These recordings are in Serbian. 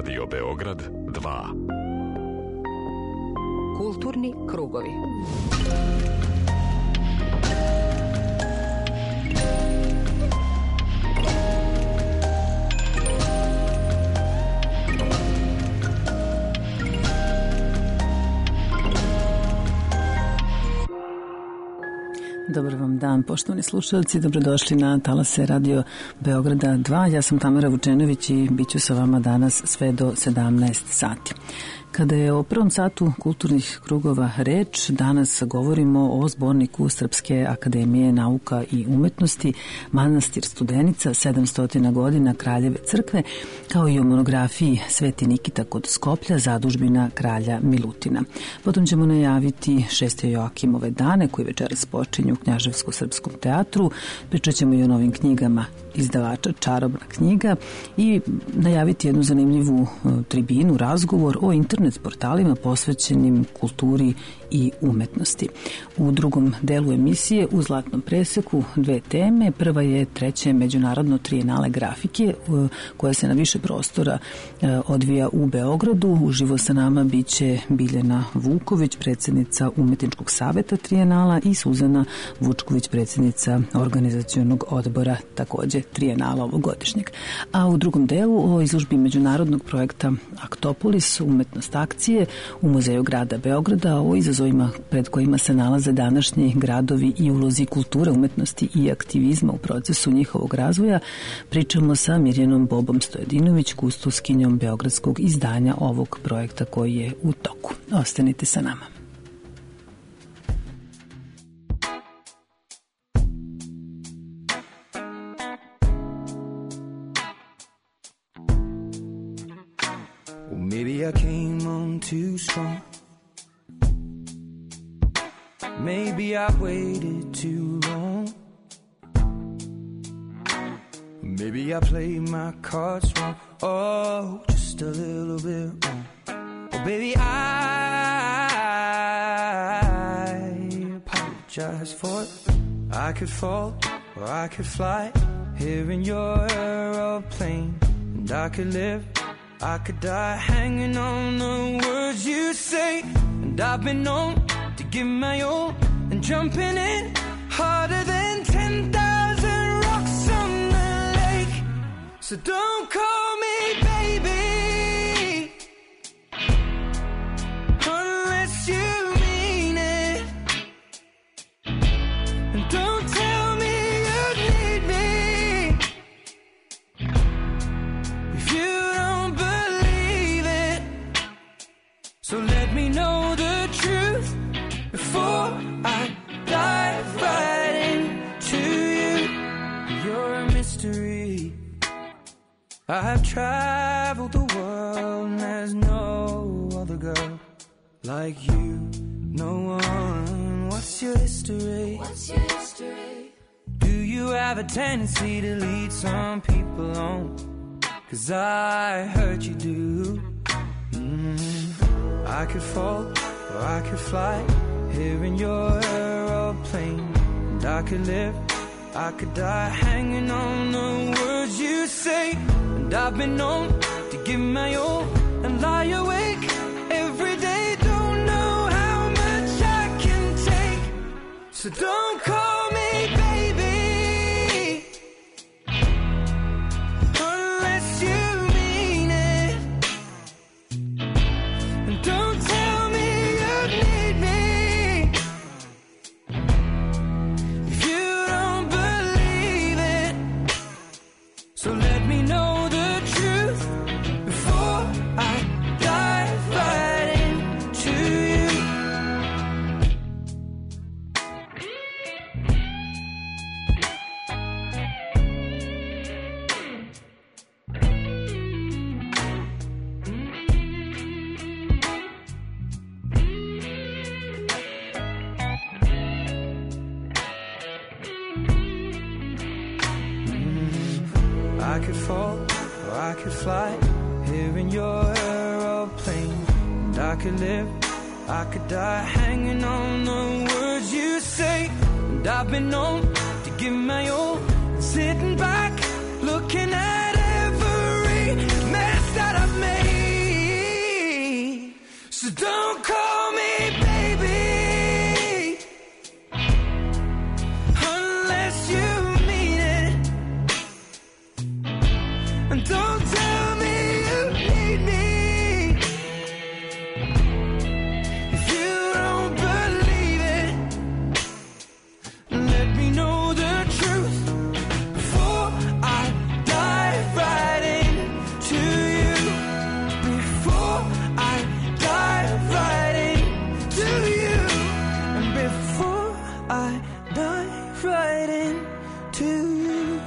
Radio Beograd 2. Kulturni krugovi. Dobar vam dan, poštovani slušalci, dobrodošli na talase Radio Beograda 2. Ja sam Tamara Vučenović i bit ću sa vama danas sve do 17 sati. Kada je o prvom satu kulturnih krugova reč, danas govorimo o zborniku Srpske akademije nauka i umetnosti Manastir Studenica, 700 godina Kraljeve crkve, kao i o monografiji Sveti Nikita kod Skoplja, zadužbina kralja Milutina. Potom ćemo najaviti Šeste Joakimove dane, koji večeras počinju u Knjaževsko-srpskom teatru. Pričat ćemo i o novim knjigama izdavača Čarobna knjiga i najaviti jednu zanimljivu tribinu, razgovor o internet portalima posvećenim kulturi i umetnosti. U drugom delu emisije u Zlatnom preseku dve teme. Prva je treće međunarodno trijenale grafike koja se na više prostora odvija u Beogradu. Uživo sa nama biće Biljana Vuković, predsjednica Umetničkog saveta trijenala, i Suzana Vučković, predsjednica organizacionog odbora takođe trijenala ovogodišnjeg. A u drugom delu o izložbi međunarodnog projekta Aktopolis, umetnost akcije u Muzeju grada Beograda, o izazovima pred kojima se nalaze današnji gradovi i ulozi kulture, umetnosti i aktivizma u procesu njihovog razvoja, pričamo sa Mirjanom Bobom Stojedinović, kustoskinjom beogradskog izdanja ovog projekta koji je u toku. Ostanite sa nama. Maybe I came on too strong. Maybe I waited too long. Maybe I played my cards wrong. Oh, just a little bit wrong. Oh, baby, I apologize for it. I could fall or I could fly here in your aeroplane, and I could live, I could die hanging on the words you say. And I've been known to give my all and jumping in harder than 10,000 rocks on the lake. So don't call me baby unless you mean it, and don't tell me you need me if you don't believe it. So let me know the truth before I dive right into you. You're a mystery. I've traveled the world and there's no other girl like you. No one. What's your history? What's your history? Do you have a tendency to lead some people on? 'Cause I heard you do. I could fall or I could fly here in your aeroplane, and I could live, I could die hanging on the words you say. And I've been known to give my all and lie awake every day. Don't know how much I can take. So don't call me baby unless you mean it, and don't tell me you need me if you don't believe it. So let me know the truth before I dive right into you. I could fall or I could fly here in your aeroplane, and I could live, I could die hanging on the words you say. And I've been known to give my all and sitting back looking at every mess that I've made. Don't call me baby unless you mean it. And don't tell me you need me if you don't believe it. Let me know the truth before I dive right into you. Before I dive right into you. And before I dive right into you.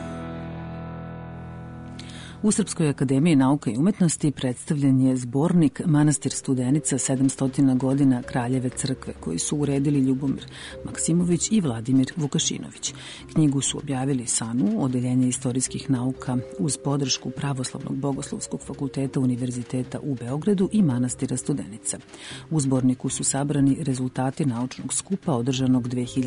U Srpskoj akademiji nauka i umetnosti predstavljen je zbornik Manastir Studenica 700 godina Kraljeve crkve, koji su uredili Ljubomir Maksimović i Vladimir Vukašinović. Knjigu su objavili SANU, Odeljenje istorijskih nauka, uz podršku Pravoslavnog bogoslovskog fakulteta Univerziteta u Beogradu i Manastira Studenica. U zborniku su sabrani rezultati naučnog skupa održanog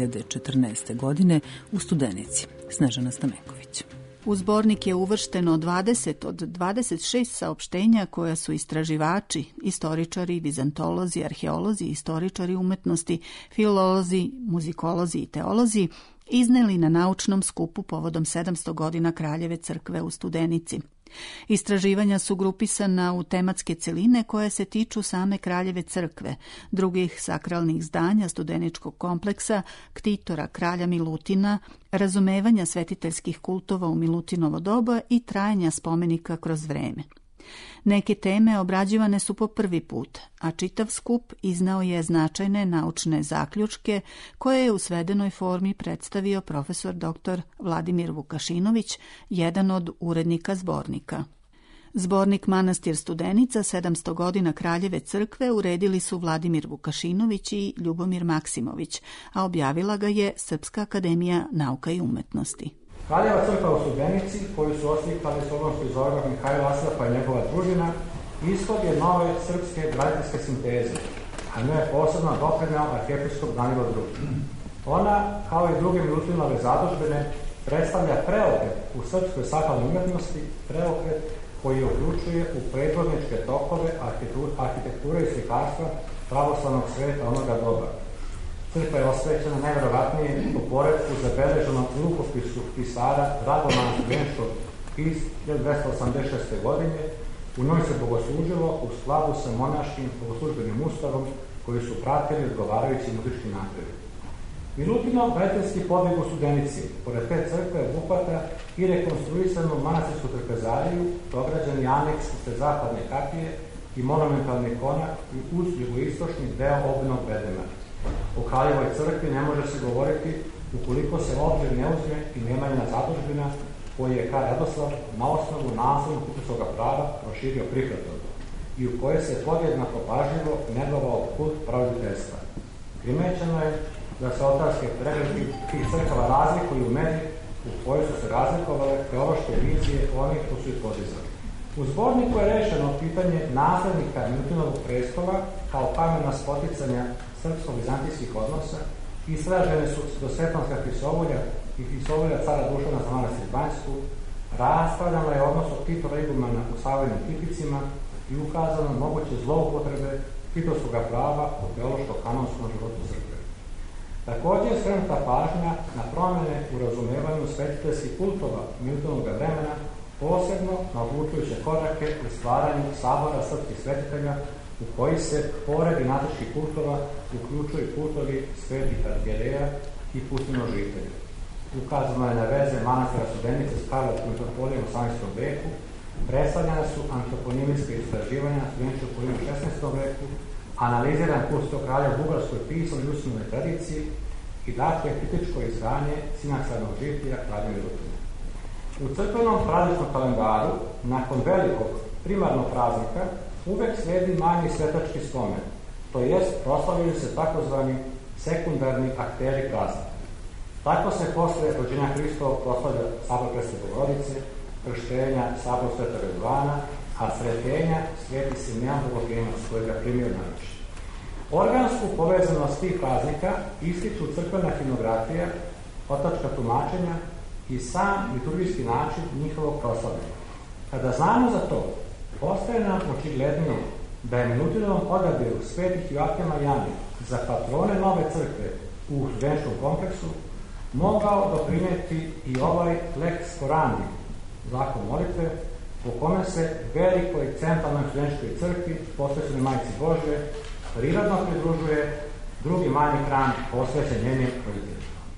2014. godine u Studenici. Snežana Stamenković. U zbornik je uvršteno 20 od 26 saopštenja koja su istraživači, istoričari, vizantolozi, arheolozi, istoričari umetnosti, filolozi, muzikolozi i teolozi izneli na naučnom skupu povodom 700 godina Kraljeve crkve u Studenici. Istraživanja su grupisana u tematske celine koje se tiču same Kraljeve crkve, drugih sakralnih zdanja Studeničkog kompleksa, ktitora kralja Milutina, razumevanja svetiteljskih kultova u Milutinovo doba i trajanja spomenika kroz vreme. Neke teme obrađivane su po prvi put, a čitav skup iznao je značajne naučne zaključke koje je u svedenoj formi predstavio profesor dr. Vladimir Vukašinović, jedan od urednika zbornika. Zbornik Manastir Studenica 700 godina Kraljeve crkve uredili su Vladimir Vukašinović i Ljubomir Maksimović, a objavila ga je Srpska akademija nauka i umetnosti. Kraljeva crkva u Studenici, koju su oslikali slovenski izložbak Mihajlo Asapa i njegova družina, ishod je nove srpske graditeljske sinteze, a njoj je posebno doprineo arhijepiskop Danilo II. Ona, kao i druge Milutinove zadužbine, predstavlja preokret u srpskoj sakralnoj umetnosti, preokret koji uključuje u predvodničke tokove arhitekture i slikarstva pravoslavnog sveta onoga doba. Crkva je osvećena najvjerovatnije po poretku zabeleženom u rukopisu pisara Dragomana Studenskog iz 1286. godine. U njoj se bogoslužilo u skladu sa monaškim bogoslužbenim ustavom koji su pratili odgovarajući muzički naprevi. Milutinov graditeljski podvig u Studenici, pored te crkve, obuhvata i rekonstruisanu manastirsku trpezariju, dograđeni aneks te zapadne kapije i monumentalni konak i uz jugoistočni deo obnog bedema. O Kraljevoj crkvi ne može se govoriti ukoliko se obzir ne uzme i Nemanjina zadužbina koji je kralj Radoslav na osnovu naslednog kupskog prava proširio prihvatom i u kojoj se podjednako pažljivo negovao kult pravobiteljstva. Primećeno je da se oltarske pregradi tih crkava razlikuju u meri u kojoj su se razlikovale teološke vizije onih koji su ih podizali. U zborniku je rešeno pitanje naslednika Milutinovog prestola kao kamena spoticanja srpsko-vizantijskih odnosa, istražene su do Svetonska Hristovolja i Hristovolja cara Dušana za manastir Banjsku, rastavljano je odnos od titora igumana u savremenim tipicima i ukazano moguće zloupotrebe titovskog prava u teološko-kanonskom životu crkve. Također je skrenuta pažnja na promjene u razumevanju svetiteljskih kultova Milutinovog vremena, posebno na odlučujuće korake u stvaranju sabora srpskih svetitelja u koji se, pored dinatičkih kultova, uključuju kultovi svetih arhijereja i pustinožitelja. Ukazano je na veze manastira Studenice s Karlovačkom metropolijom u 18. veku, predstavljene su antroponimijske istraživanja studeničkog polijom u 16. veku, analiziran kultskog kralja u bugarskoj pisanoj i usmenoj tradiciji i dakle kritičko izganje sinaksarnog žitelja kralja Milutina. U crkvenom prazničnom kalendaru, nakon velikog primarnog praznika, uvek slijedi manji svetački spomen, to jest proslavljaju se takozvani sekundarni akteri praznika. Tako se posle rođenja Hristovog proslavlja sabor Presve Bogorodice, krštenja sabor Svetog Radovana, a sretenja sveti Simeon Bogoprimec koji ga primio naroči. Organsku povezanost tih praznika ističu crkvena hinografija, otačka tumačenja i sam liturgijski način njihovog proslavljanja. Kada znamo za to, postaje nam očiglednije da je Milutinovom odabiru svetih Joakima i Jane za patrone nove crkve u studenskom kompleksu mogao doprineti i ovaj lex Korani, zakon molitve, po kome se velikoj centralnoj studentskoj crkvi, posvećenoj Majci Božje, prirodno pridružuje drugi manji hram posvećen njenim roditeljima.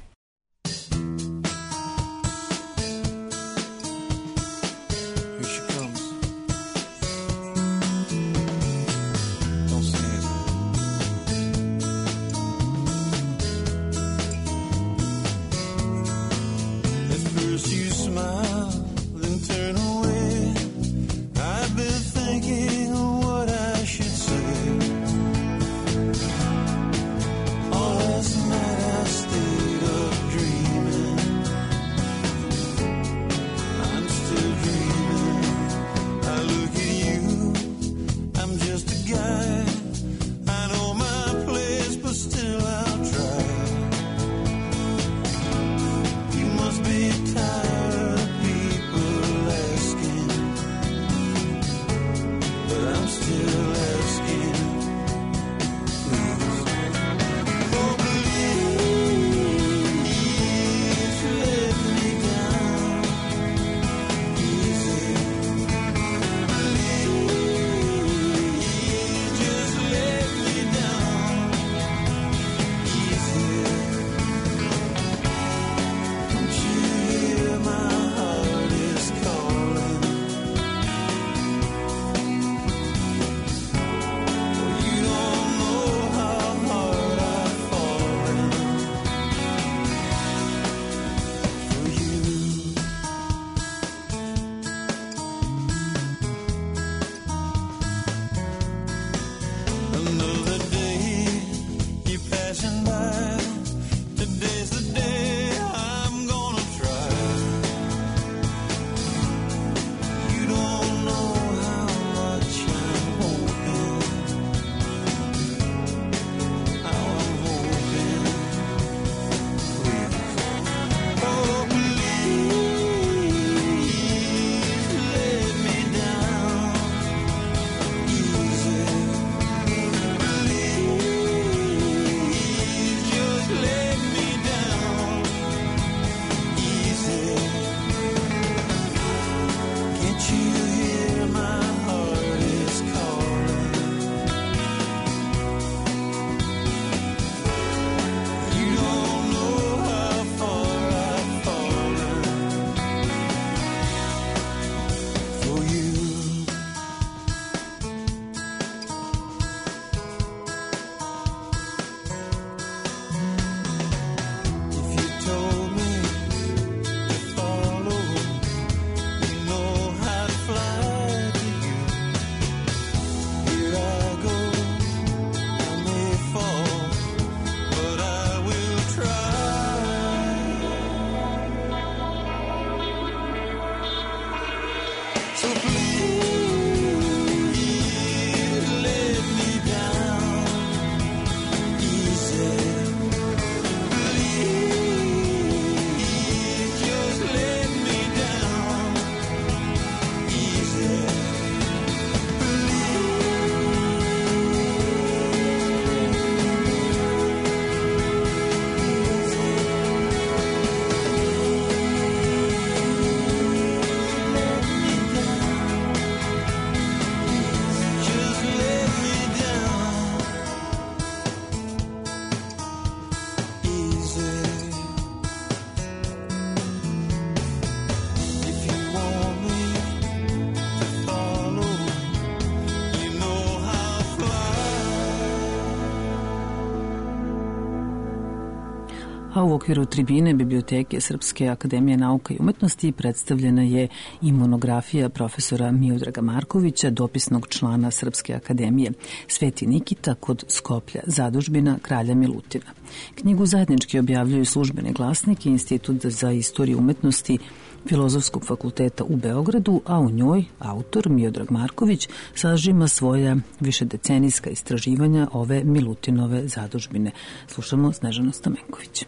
A u okviru tribine Biblioteke Srpske akademije nauka i umetnosti predstavljena je i monografija profesora Miodraga Markovića, dopisnog člana Srpske akademije, Sveti Nikita kod Skoplja, zadužbina kralja Milutina. Knjigu zajednički objavljuju Službeni glasnik i Institut za istoriju umetnosti Filozofskog fakulteta u Beogradu, a u njoj autor Miodrag Marković sažima svoja višedecenijska istraživanja ove Milutinove zadužbine. Slušamo Snežanu Stamenković.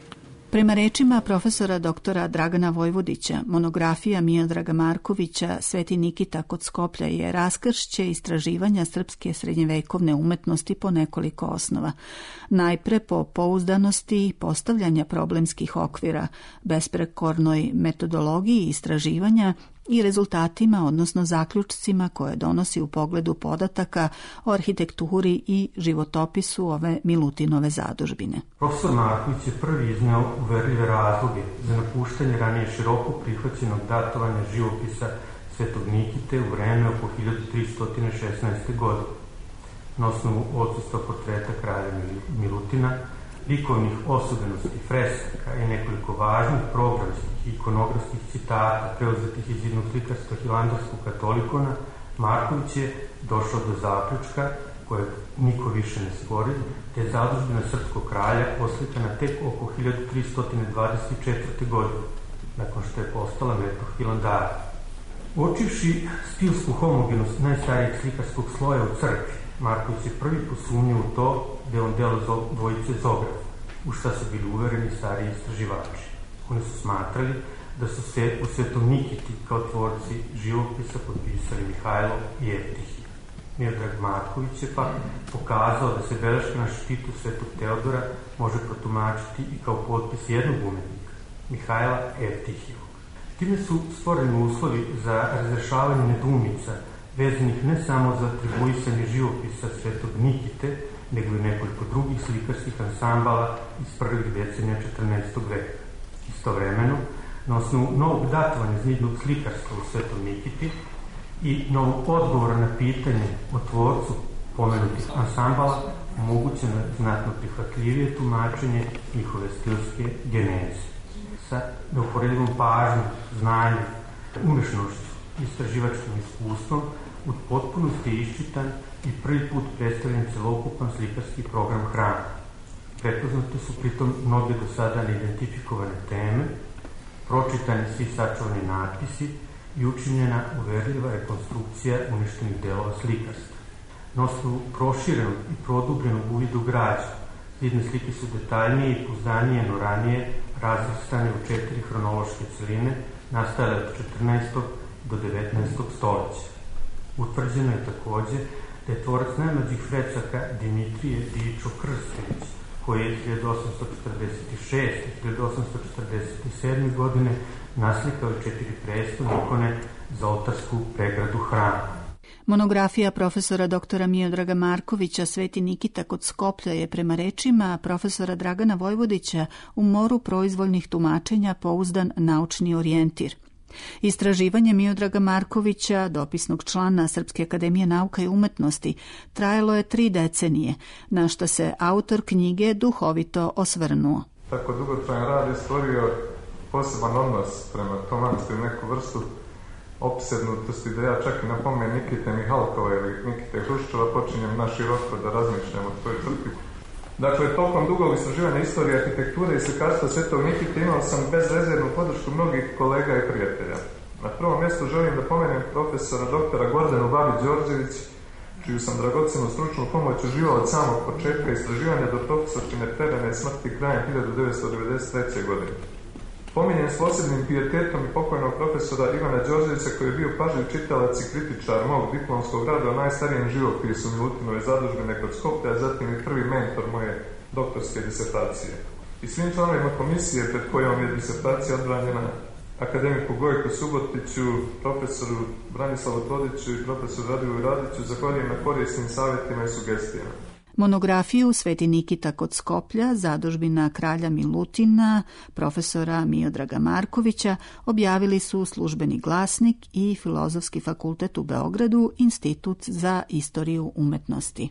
Prema rečima profesora doktora Dragana Vojvodića, monografija Miodraga Markovića Sveti Nikita kod Skoplja je raskršće istraživanja srpske srednjevekovne umetnosti po nekoliko osnova. Najpre po pouzdanosti postavljanja problemskih okvira, besprekornoj metodologiji istraživanja i rezultatima, odnosno zaključcima koje donosi u pogledu podataka o arhitekturi i životopisu ove Milutinove zadužbine. Profesor Marković je prvi izneo uverljive razloge za napuštanje ranije široko prihvaćenog datovanja živopisa Svetog Nikite u vreme oko 1316. godine. Na osnovu odsustva portreta kralja Milutina, likovnih osobenosti, freskaka i nekoliko važnih programskih i ikonografskih citata preuzetih iz jednog slikarstva hilandarskog katolikona, Marković je došao do zaključka kojeg niko više ne spori, te je zadužbina srpskog kralja oslikana tek oko 1324. godine, nakon što je postala metoh Hilandara. Uočivši stilsku homogenost najstarijeg slikarskog sloja u crkvi, Marković je prvi posumnio u to da je on delo dvojice Zografa, u šta su bili uvereni stariji istraživači. Oni su smatrali da su se u Svetom Nikiti kao tvorci živopisa potpisali Mihajlo i Eftihij. Miodrag Marković je pak pokazao da se beleška na štitu Svetog Teodora može protumačiti i kao potpis jednog umetnika, Mihajla Eftihijevog. Time su stvoreni uslovi za razrešavanje nedoumica vezanih ne samo za atribuisanje živopisa Svetog Nikite, nego i nekoliko drugih slikarskih ansambala iz prvih decenija 14. veka. Istovremeno, na osnovu novog datovanja znidnog slikarstva u Svetom Nikiti i novog odgovora na pitanje o tvorcu pomenutih ansambala, omogućeno je znatno prihvatljivije tumačenje njihove stilske geneze. Sa neuporedivom pažnjom, znanjem, umešnošću i istraživačkim iskustvom u potpunosti je iščitan i prvi put predstavljen celokupan slikarski program hrama. Prepoznate su pritom mnoge do sada neidentifikovane teme, pročitani svi sačuvani natpisi i učinjena uverljiva rekonstrukcija uništenih delova slikarstva. Na osnovu proširenog i produbljenog uvida u građu, vidne slike su detaljnije i pouzdanije no ranije razvrstane u 4 hronološke celine nastale od 14. do 19. stoljeća. Utvrđeno je takođe da je tvorac najmlađih fresaka Dimitrije Dičo Krstević, koji je 1846. i 1847. godine naslikao 4 prestone ikone za oltarsku pregradu hrama. Monografija profesora doktora Miodraga Markovića Sveti Nikita kod Skoplja je prema rečima profesora Dragana Vojvodića u moru proizvoljnih tumačenja pouzdan naučni orijentir. Istraživanje Miodraga Markovića, dopisnog člana Srpske akademije nauka i umetnosti, trajalo je 3 decenije, na što se autor knjige duhovito osvrnuo. Tako dugotrajan rad je stvorio poseban odnos prema tom manastiru, neku vrstu opsednutosti da ja čak i na pomen Nikite Mihalkova ili Nikite Hruščova počinjem naširoko da razmišljam o toj crkvi. Dakle, tokom dugog istraživanja istorije arhitekture i slikarstva Svetog Nikite imao sam bezrezervnu podršku mnogih kolega i prijatelja. Na prvom mjestu želim da pomenem profesora doktora Gordanu Babić-Đorđević, čiju sam dragocenu stručnu pomoć uživao od samog početka istraživanja do profesorčine terene smrti krajem 1993. godine. Pominjem s posebnim pijetetom i pokojnog profesora Ivana Đorđevića, koji je bio pažljiv čitalac i kritičar mog diplomskog rada o najstarijem živopisu Milutinove zadužbine kod Skoplja, a zatim i prvi mentor moje doktorske disertacije. I svim članovima komisije pred kojom je disertacija odbranjena akademiku Gojku Subotiću, profesoru Branislavu Todiću i profesoru Radivoju Radiću zahvaljujem na korisnim savjetima i sugestijama. Monografiju Sveti Nikita kod Skoplja, zadužbina kralja Milutina, profesora Miodraga Markovića, objavili su Službeni glasnik i Filozofski fakultet u Beogradu, Institut za istoriju umetnosti.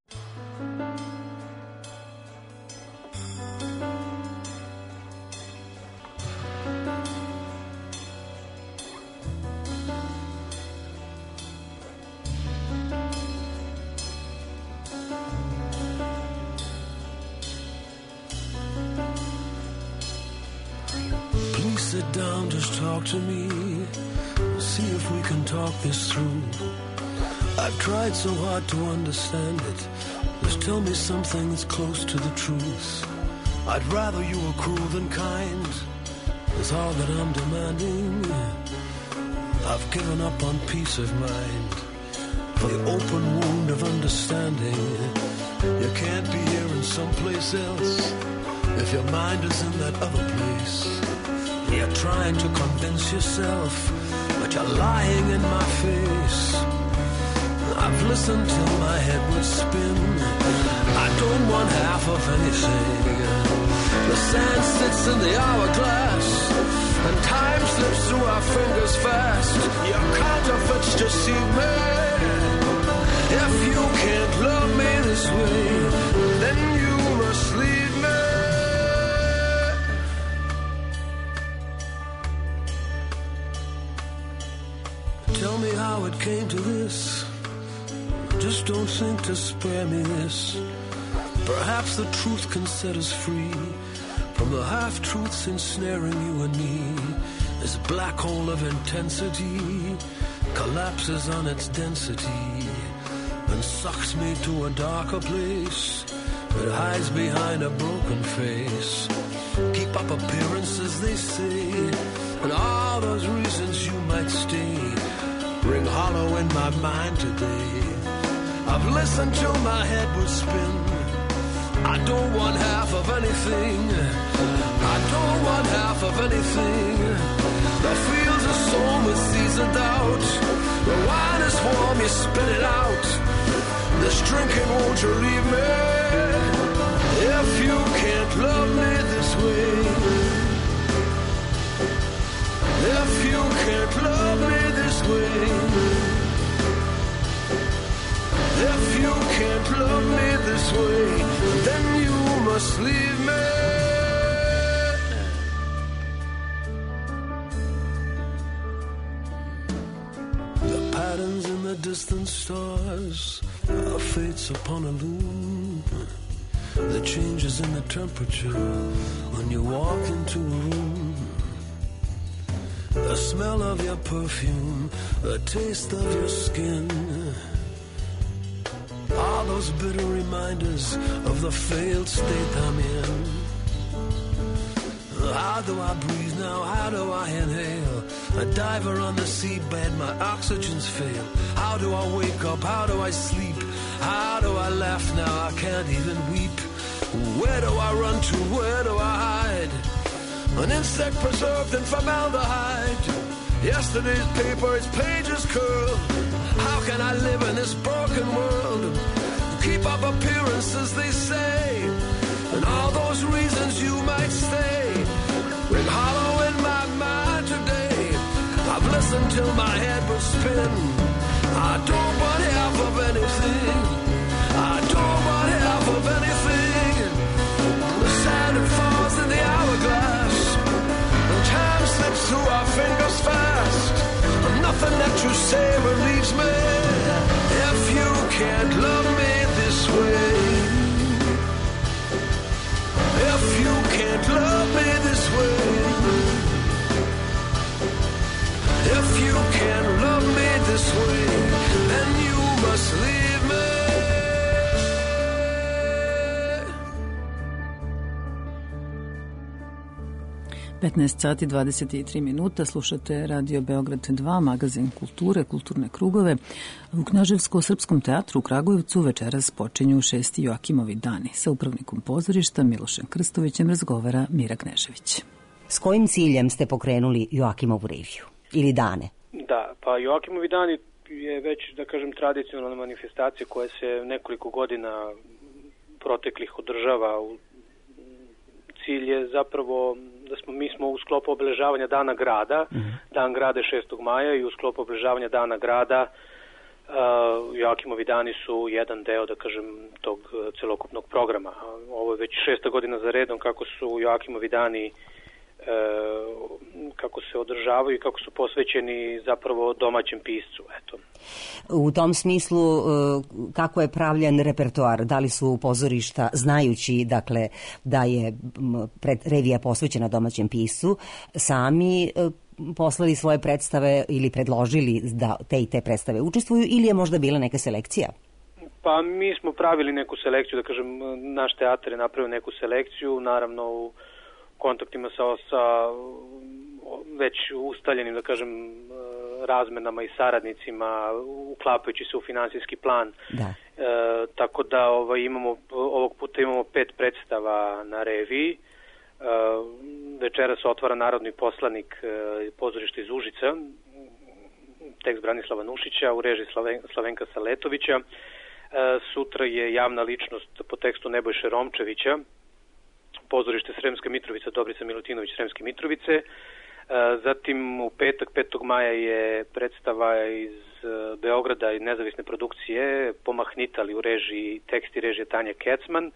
Sit down, just talk to me. See if we can talk this through. I've tried so hard to understand it. Just tell me something that's close to the truth. I'd rather you were cruel than kind, is all that I'm demanding. I've given up on peace of mind for the open wound of understanding. You can't be here in someplace else if your mind is in that other place. You're trying to convince yourself, but you're lying in my face. I've listened till my head would spin. I don't want half of anything. The sand sits in the hourglass, and time slips through our fingers fast. Your counterfeits deceive me. If you can't love me this way, then you must leave me. Tell me how it came to this. Just don't think to spare me this. Perhaps the truth can set us free from the half-truths ensnaring you and me. This black hole of intensity collapses on its density and sucks me to a darker place that hides behind a broken face. Keep up appearances, they say, and all those reasons you might stay ring hollow in my mind today. I've listened till my head would spin. I don't want half of anything. I don't want half of anything. The fields are sown with seeds of doubt. The wine is warm, you spit it out. This drinking, won't you leave me? If you can't love me this way. If you can't love me this way. If you can't love me this way, then you must leave me. The patterns in the distant stars are fates upon a loom. The changes in the temperature when you walk into a room. The smell of your perfume, the taste of your skin. All those bitter reminders of the failed state I'm in. How do I breathe now? How do I inhale? A diver on the seabed, my oxygen's failed. How do I wake up? How do I sleep? How do I laugh now? I can't even weep. Where do I run to? Where do I hide? An insect preserved in formaldehyde. Yesterday's paper, its pages curled. How can I live in this broken world? Keep up appearances, they say, and all those reasons you might stay ring hollow in my mind today. I've listened till my head will spin. I don't want half of anything. I don't want half of anything. The sand falls in the hourglass, and time slips through our fingers fast. Nothing that you say relieves me. If you can't love me this way, if you can't love me this way, if you can't love me this way, then you must leave me. 15 sati 23 minuta, slušate Radio Beograd 2, magazin kulture, kulturne krugove. U Knjaževsko-srpskom teatru u Kragujevcu večeras počinju 6. Joakimovi dani. Sa upravnikom pozorišta Milošem Krstovićem razgovara Mira Knežević. S kojim ciljem ste pokrenuli Joakimovu reviju ili dane? Da, pa Joakimovi dani je već, da kažem, tradicionalna manifestacija koja se nekoliko godina proteklih održava. Cilj je zapravo da mi smo u sklopu obeležavanja Dana grada, Dan grada 6. maja i u sklopu obeležavanja Dana grada Joakimovi dani su jedan deo, da kažem, tog celokupnog programa. Ovo je već 6. godina za redom kako su Joakimovi dani kako se održavaju i kako su posvećeni zapravo domaćem piscu. Eto. U tom smislu kako je pravljen repertoar? Da li su pozorišta, znajući dakle da je revija posvećena domaćem piscu, sami poslali svoje predstave ili predložili da te i te predstave učestvuju, ili je možda bila neka selekcija? Pa mi smo pravili neku selekciju, da kažem, naš teatar je napravio neku selekciju, naravno u kontaktima sa već ustaljenim, da kažem, razmenama i saradnicima, uklapajući se u finansijski plan. Da. Tako da ovog puta imamo 5 predstava na reviji. Večeras se otvara Narodni poslanik, pozorište iz Užica, tekst Branislava Nušića u režiji Slavenka Saletovića. Sutra je Javna ličnost po tekstu Nebojše Romčevića, pozorište Sremska Mitrovica, Dobrica Milutinović, Sremske Mitrovice. Zatim u petak, 5. maja je predstava iz Beograda i nezavisne produkcije Pomahnitali u režiji, tekst i režije Tanja Kecman.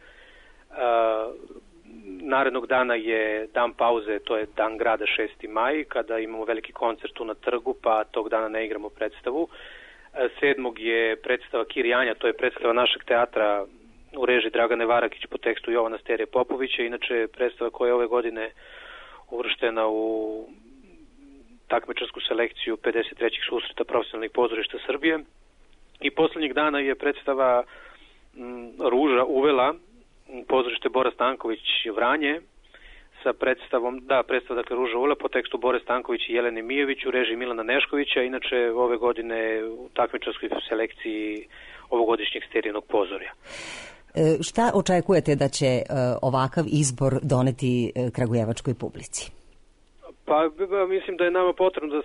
Narednog dana je dan pauze, to je Dan grada 6. maj, kada imamo veliki koncert tu na trgu, pa tog dana ne igramo predstavu. 7. je predstava Kirijanja, to je predstava našeg teatra u režiji Dragane Varakić po tekstu Jovana Sterije Popovića, inače predstava koja je ove godine uvrštena u takmičarsku selekciju 53. susreta profesionalnih pozorišta Srbije. I poslednjeg dana je predstava Ruža uvela, pozorište Bora Stanković Vranje, sa predstavom, predstava dakle Ruža uvela po tekstu Bore Stanković i Jelene Mijević u režiji Milana Neškovića, inače ove godine u takmičarskoj selekciji ovogodišnjeg Sterijinog pozorja. Šta očekujete da će ovakav izbor doneti kragujevačkoj publici? Pa mislim da je nama potrebno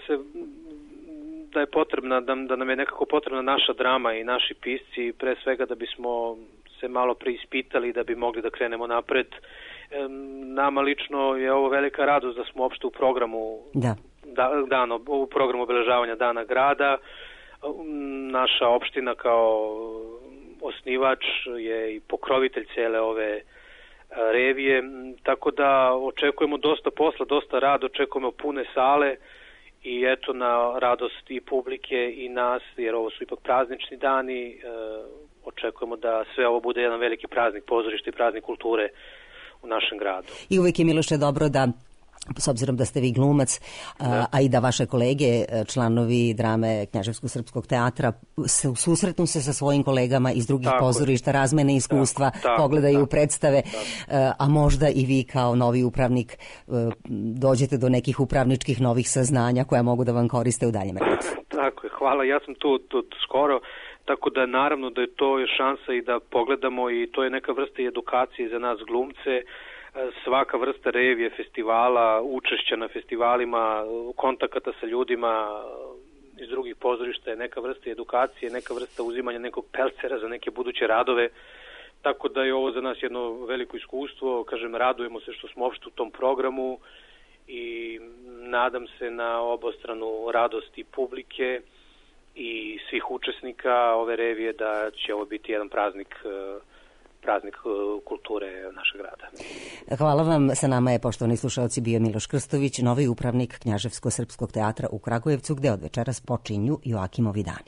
da nam je nekako potrebna naša drama i naši pisci, pre svega da bismo se malo preispitali, da bi mogli da krenemo napred. Nama lično je ovo velika radost da smo uopšte u programu u programu obeležavanja Dana grada. Naša opština kao osnivač je i pokrovitelj cele ove revije, tako da očekujemo dosta posla, dosta rada, očekujemo pune sale i eto na radost i publike i nas, jer ovo su ipak praznični dani, očekujemo da sve ovo bude jedan veliki praznik pozorišta i praznik kulture u našem gradu. I uvijek je, Miloše, dobro da, s obzirom da ste vi glumac, a i da vaše kolege, članovi drame Knjaževskog srpskog teatra, susretnu se sa svojim kolegama iz drugih pozorišta, razmene iskustva, pogledaju predstave, a možda i vi kao novi upravnik dođete do nekih upravničkih novih saznanja koja mogu da vam koriste u daljem radu. Tako je, hvala, ja sam tu skoro, tako da naravno da je to šansa i da pogledamo i to je neka vrsta edukacije za nas glumce. Svaka vrsta revije, festivala, učešća na festivalima, kontakata sa ljudima iz drugih pozorišta je neka vrsta edukacije, neka vrsta uzimanja nekog pelcera za neke buduće radove, tako da je ovo za nas jedno veliko iskustvo. Kažem, radujemo se što smo uopšte u tom programu i nadam se na obostranu radost i publike i svih učesnika ove revije da će ovo biti jedan praznik kulture našeg grada. Hvala vam. Sa nama je, poštovani slušalci, bio Miloš Krstović, novi upravnik Knjaževsko-srpskog teatra u Kragujevcu, gde od večeras počinju Joakimovi dani.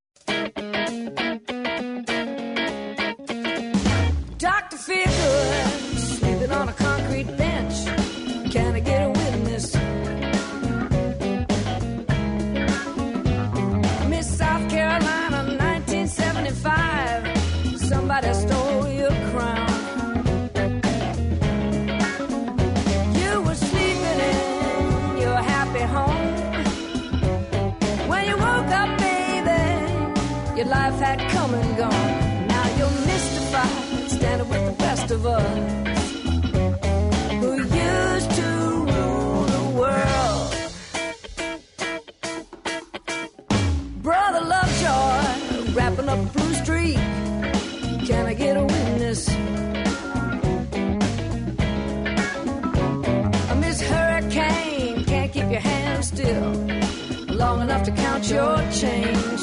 Doctor feel good, sleeping on a concrete bench. Can I get a witness? Miss South Carolina, 1975. Somebody stole your crown. You were sleeping in your happy home. When you woke up, baby, your life had come and gone. Now you're mystified, standing with the rest of us who used to rule the world. Brother Lovejoy, wrapping up Blue Street. Can I get a witness? Miss Hurricane, can't keep your hands still long enough to count your change.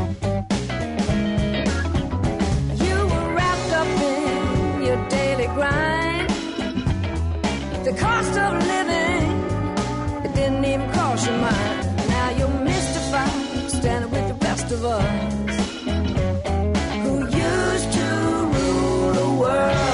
You were wrapped up in your daily grind. The cost of living, it didn't even cross your mind. Now you're mystified, standing with the rest of us who used to rule the world.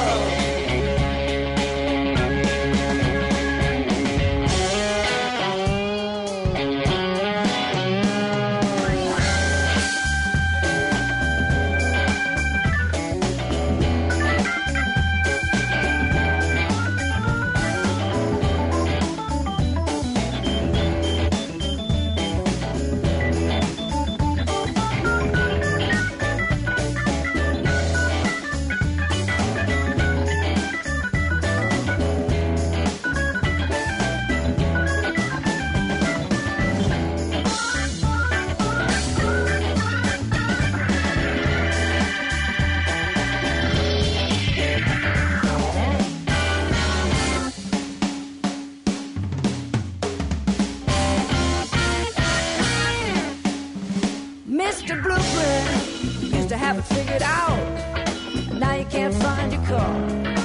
your blueprint. Used to have it figured out. Now you can't find your car.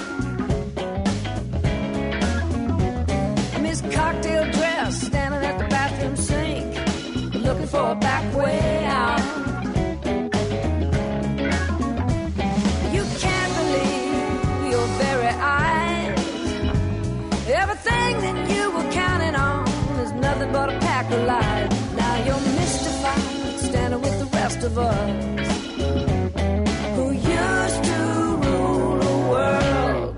Miss Cocktail Dress standing at the bathroom sink, looking for a back way out. You can't believe your very eyes. Everything that you were counting on is nothing but a pack of lies. Now you're mystified, standing with the rest of us who used to rule the world.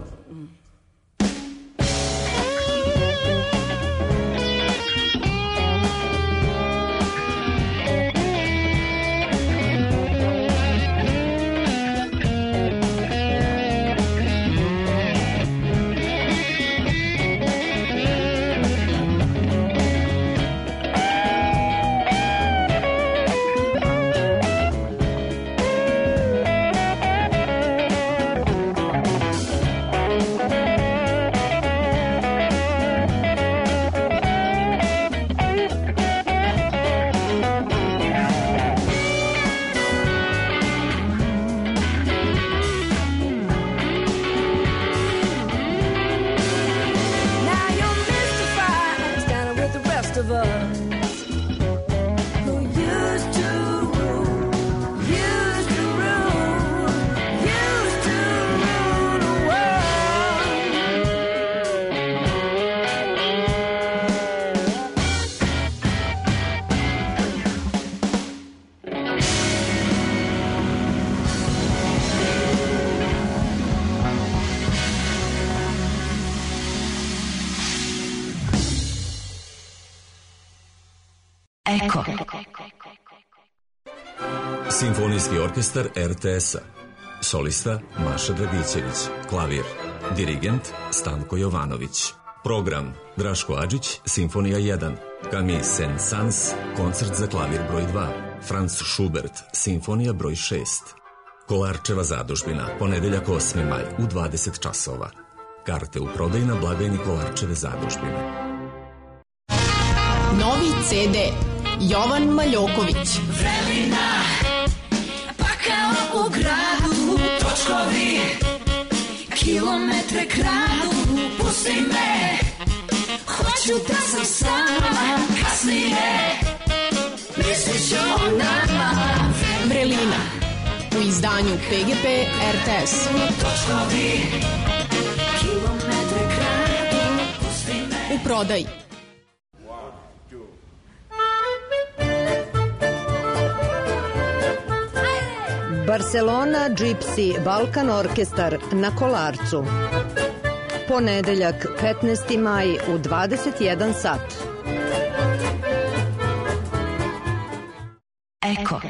Eko. Simfonijski orkestar RTS-a. Solista Maša Dragićević. Klavir. Dirigent Stanko Jovanović. Program Draško Adžić, Simfonija 1. Camille Saint-Saëns, koncert za klavir broj 2. Franz Schubert, Simfonija broj 6. Kolarčeva zadužbina, ponedeljak 8. maj u 20 časova. Karte u prodaju na blagajni Kolarčeve zadužbine. Novi CD Jovan Maljoković. Vremena, pa kao u gradu, točkovi, kilometre kradu, pusti me, hoću da sam sama, kasnije, mislit ću o nama. Vrelina, u izdanju PGP RTS. Točkovi, kilometre kradu, pusti me. U prodaji. Barcelona Gypsy Balkan Orkestar na Kolarcu. Ponedeljak 15. maj u 21 sat. Eko.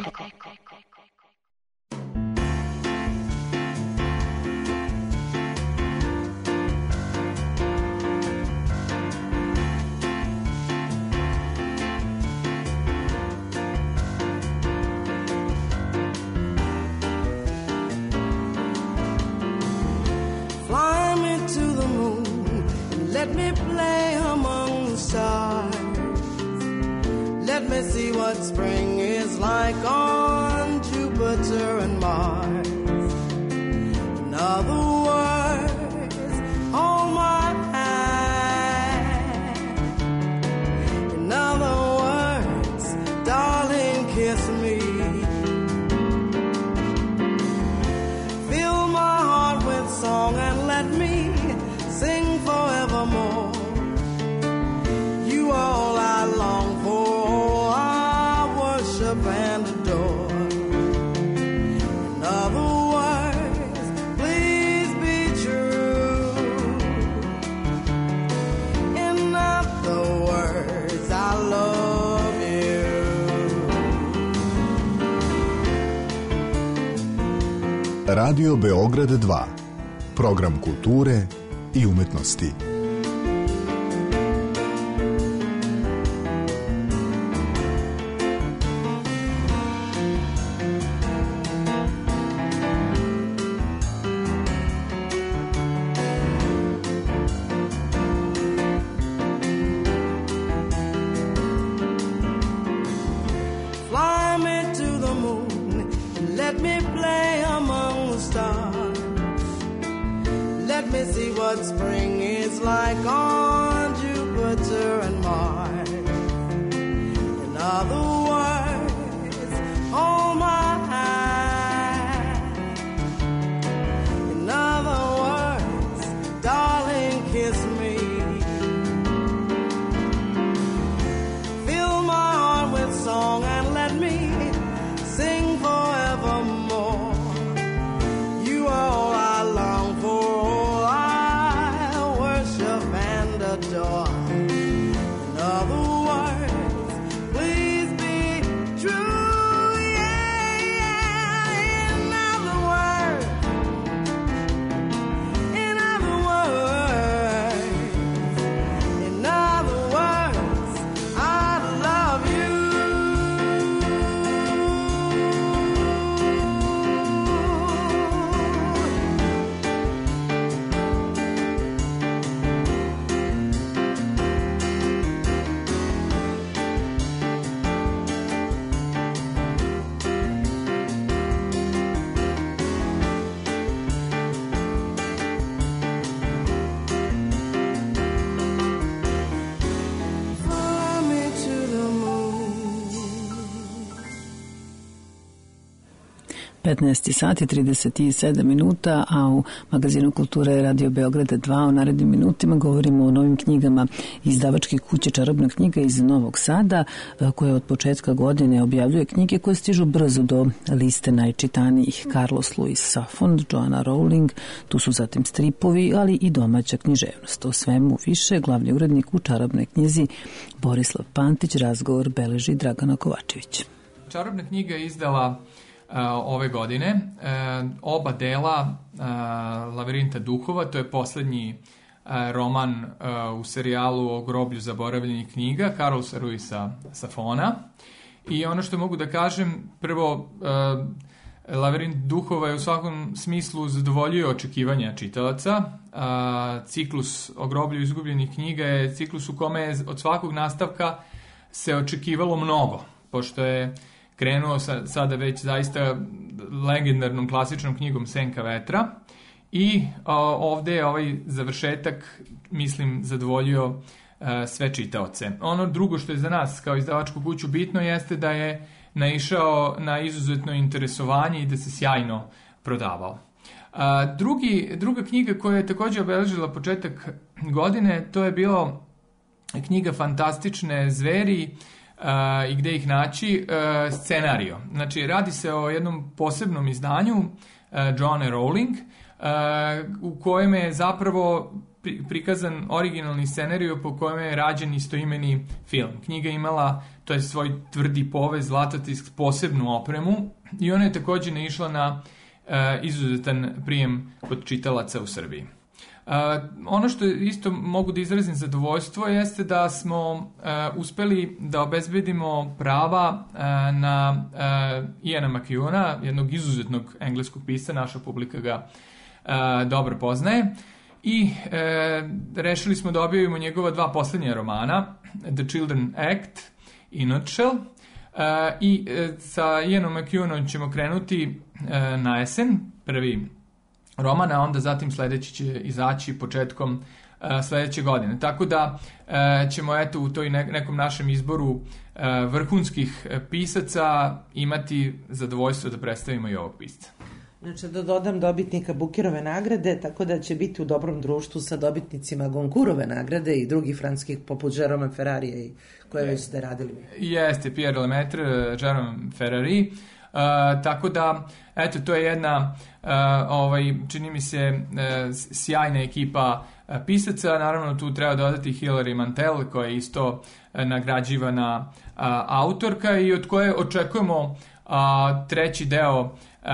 Let me play among the stars. Let me see what spring is like on Jupiter and Mars. In other words, hold my hand. In other words, darling, kiss me. Fill my heart with song and let me sing forevermore. You are all I long for, I worship and adore. In other words, please be true. In other words, I love you. Radio Beograd 2. Program kulture i umetnosti. Fly me to the moon. Let me see what spring is like on Jupiter and Mars. In other words, hold my hand. In other words, darling, kiss me. Fill my heart with song and let me sing forevermore. You are all I long for, all I worship and adore. In other words, please be true, yeah, yeah. In other words, in other words, in other words, I love you. Fly me to the moon. 15 sati 37 minuta, a u magazinu Kulture Radio Beograda 2 u narednim minutima govorimo o novim knjigama izdavačke kuće Čarobna knjiga iz Novog Sada, koja od početka godine objavljuje knjige koje stižu brzo do liste najčitanijih. Carlos Luis Safon, Joanna Rowling, tu su zatim stripovi, ali i domaća književnost. O svemu više glavni urednik u Čarobnoj knjizi Borislav Pantić, razgovor beleži Dragana Kovačević. Čarobna knjiga je izdala ove godine oba dela Lavirinta duhova, to je poslednji roman u serijalu o groblju zaboravljenih knjiga Carlosa Ruisa Safona. I ono što mogu da kažem, prvo, Lavirint duhova je u svakom smislu zadovoljio očekivanja čitalaca. Ciklus o groblju izgubljenih knjiga je ciklus u kome je od svakog nastavka se očekivalo mnogo, pošto je krenuo sada već zaista legendarnom klasičnom knjigom Senka vetra i ovde je ovaj završetak, mislim, zadovoljio sve čitaoce. Ono drugo što je za nas kao izdavačku kuću bitno jeste da je naišao na izuzetno interesovanje i da se sjajno prodavao. Druga knjiga koja je također obeležila početak godine, to je bilo knjiga Fantastične zveri i gde ih naći, scenario. Znači, radi se o jednom posebnom izdanju Joanne Rowling, u kojem je zapravo prikazan originalni scenario po kojem je rađen istoimeni film. Knjiga imala, to je svoj tvrdi povez, zlatotisk, posebnu opremu i ona je također naišla na izuzetan prijem kod čitalaca u Srbiji. Ono što isto mogu da izrazim zadovoljstvo jeste da smo uspeli da obezbedimo prava na Iana McEwana, jednog izuzetnog engleskog pisca, naša publika ga dobro poznaje, i rešili smo da objavimo njegova dva poslednja romana, The Children Act i Nutshell, i sa Ianom McEwanom ćemo krenuti na jesen, prvi roman, a onda zatim sledeći će izaći početkom sledeće godine. Tako da ćemo eto u toj nekom našem izboru vrhunskih pisaca imati zadovoljstvo da predstavimo i ovog pisca. Znači, da dodam dobitnika Bukirove nagrade, tako da će biti u dobrom društvu sa dobitnicima Goncourtove nagrade i drugih francuskih poput Jérôme Ferrarija i koje već ste radili. Jeste, Pierre Lemaitre, Jérôme Ferrari. Tako da, eto, to je jedna, čini mi se, sjajna ekipa pisaca. Naravno, tu treba dodati Hilary Mantel, koja je isto nagrađivana autorka i od koje očekujemo treći deo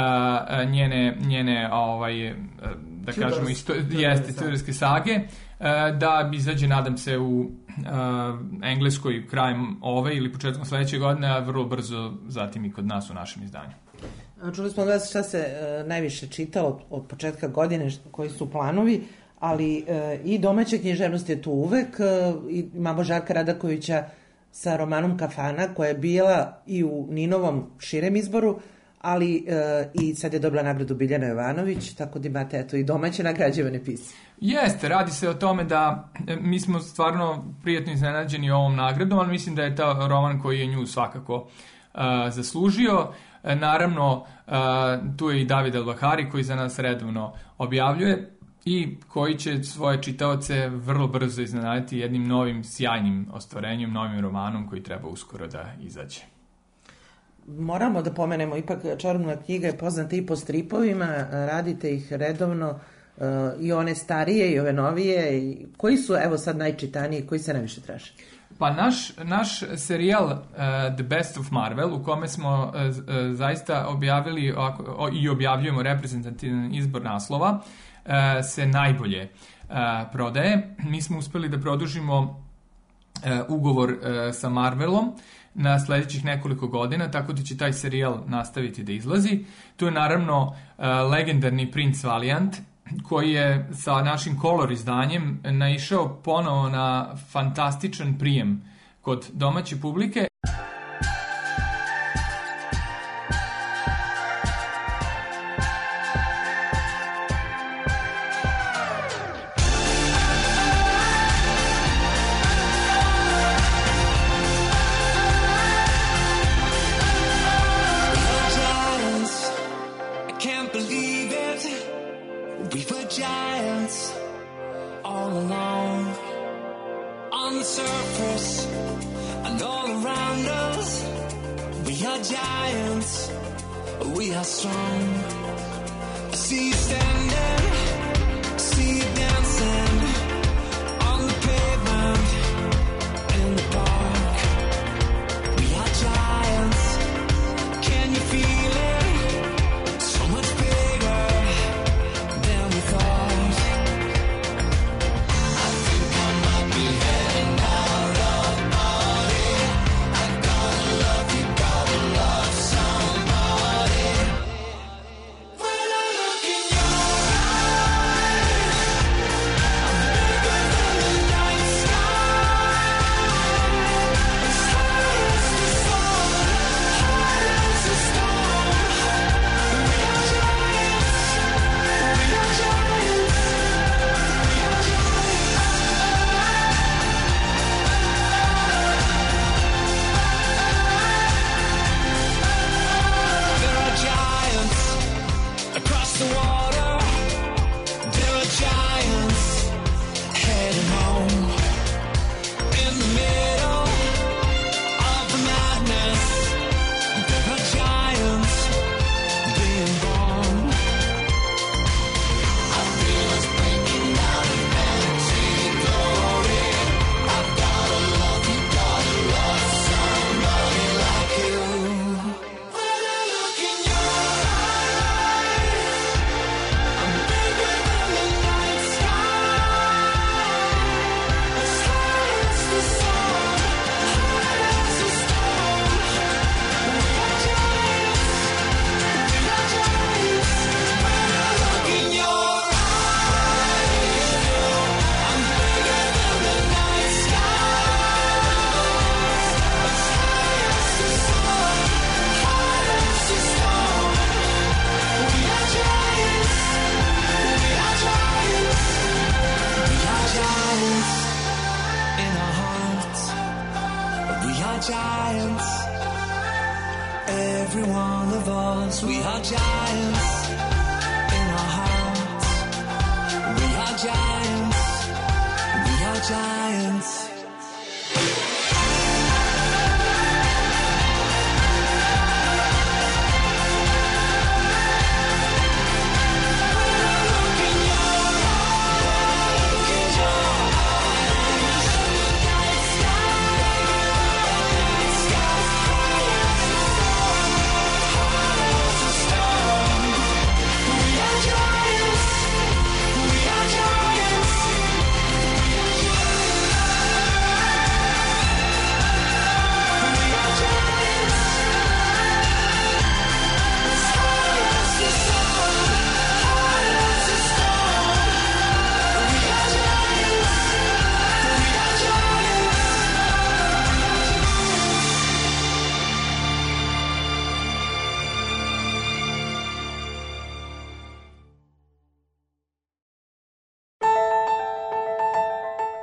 njene da kažemo, historijske sage, da izađe, nadam se, u Engleskoj krajem ove ili početkom sledeće godine, a vrlo brzo zatim i kod nas u našem izdanju. Čuli smo od vas šta se najviše čita od početka godine, koji su planovi, ali i domaća književnost je tu uvek. Imamo Žarka Radakovića sa romanom Kafana, koja je bila i u Ninovom širem izboru, ali i sad je dobila nagradu Biljana Jovanović, tako da imate eto i domaće nagrađivane pisce. Jeste, radi se o tome da mi smo stvarno prijatno iznenađeni ovom nagradom, ali mislim da je ta roman koji je nju svakako zaslužio. Naravno, tu je i David El-Bahari koji za nas redovno objavljuje i koji će svoje čitaoce vrlo brzo iznenaditi jednim novim sjajnim ostvarenjem, novim romanom koji treba uskoro da izađe. Moramo da pomenemo, ipak Čarobna knjiga je poznata i po stripovima, radite ih redovno, i one starije i ove novije. Koji su, evo sad, najčitaniji, koji se najviše traže? Pa naš serijal The Best of Marvel, u kome smo zaista objavili i objavljujemo reprezentativan izbor naslova, se najbolje prodaje. Mi smo uspeli da produžimo ugovor sa Marvelom na sledećih nekoliko godina, tako da će taj serijal nastaviti da izlazi. Tu je naravno legendarni Prince Valiant, koji je sa našim Color izdanjem naišao ponovo na fantastičan prijem kod domaće publike.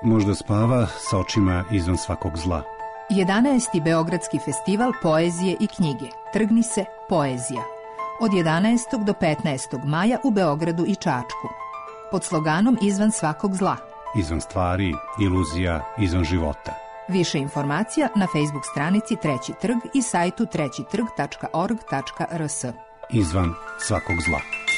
možda spava sa očima izvan svakog zla. 11. Beogradski festival poezije i knjige. Trgni se, poezija. Od 11. do 15. maja u Beogradu i Čačku. Pod sloganom Izvan svakog zla. Izvan stvari, iluzija, izvan života. Više informacija na Facebook stranici Treći trg i sajtu trećitrg.org.rs. Izvan svakog zla.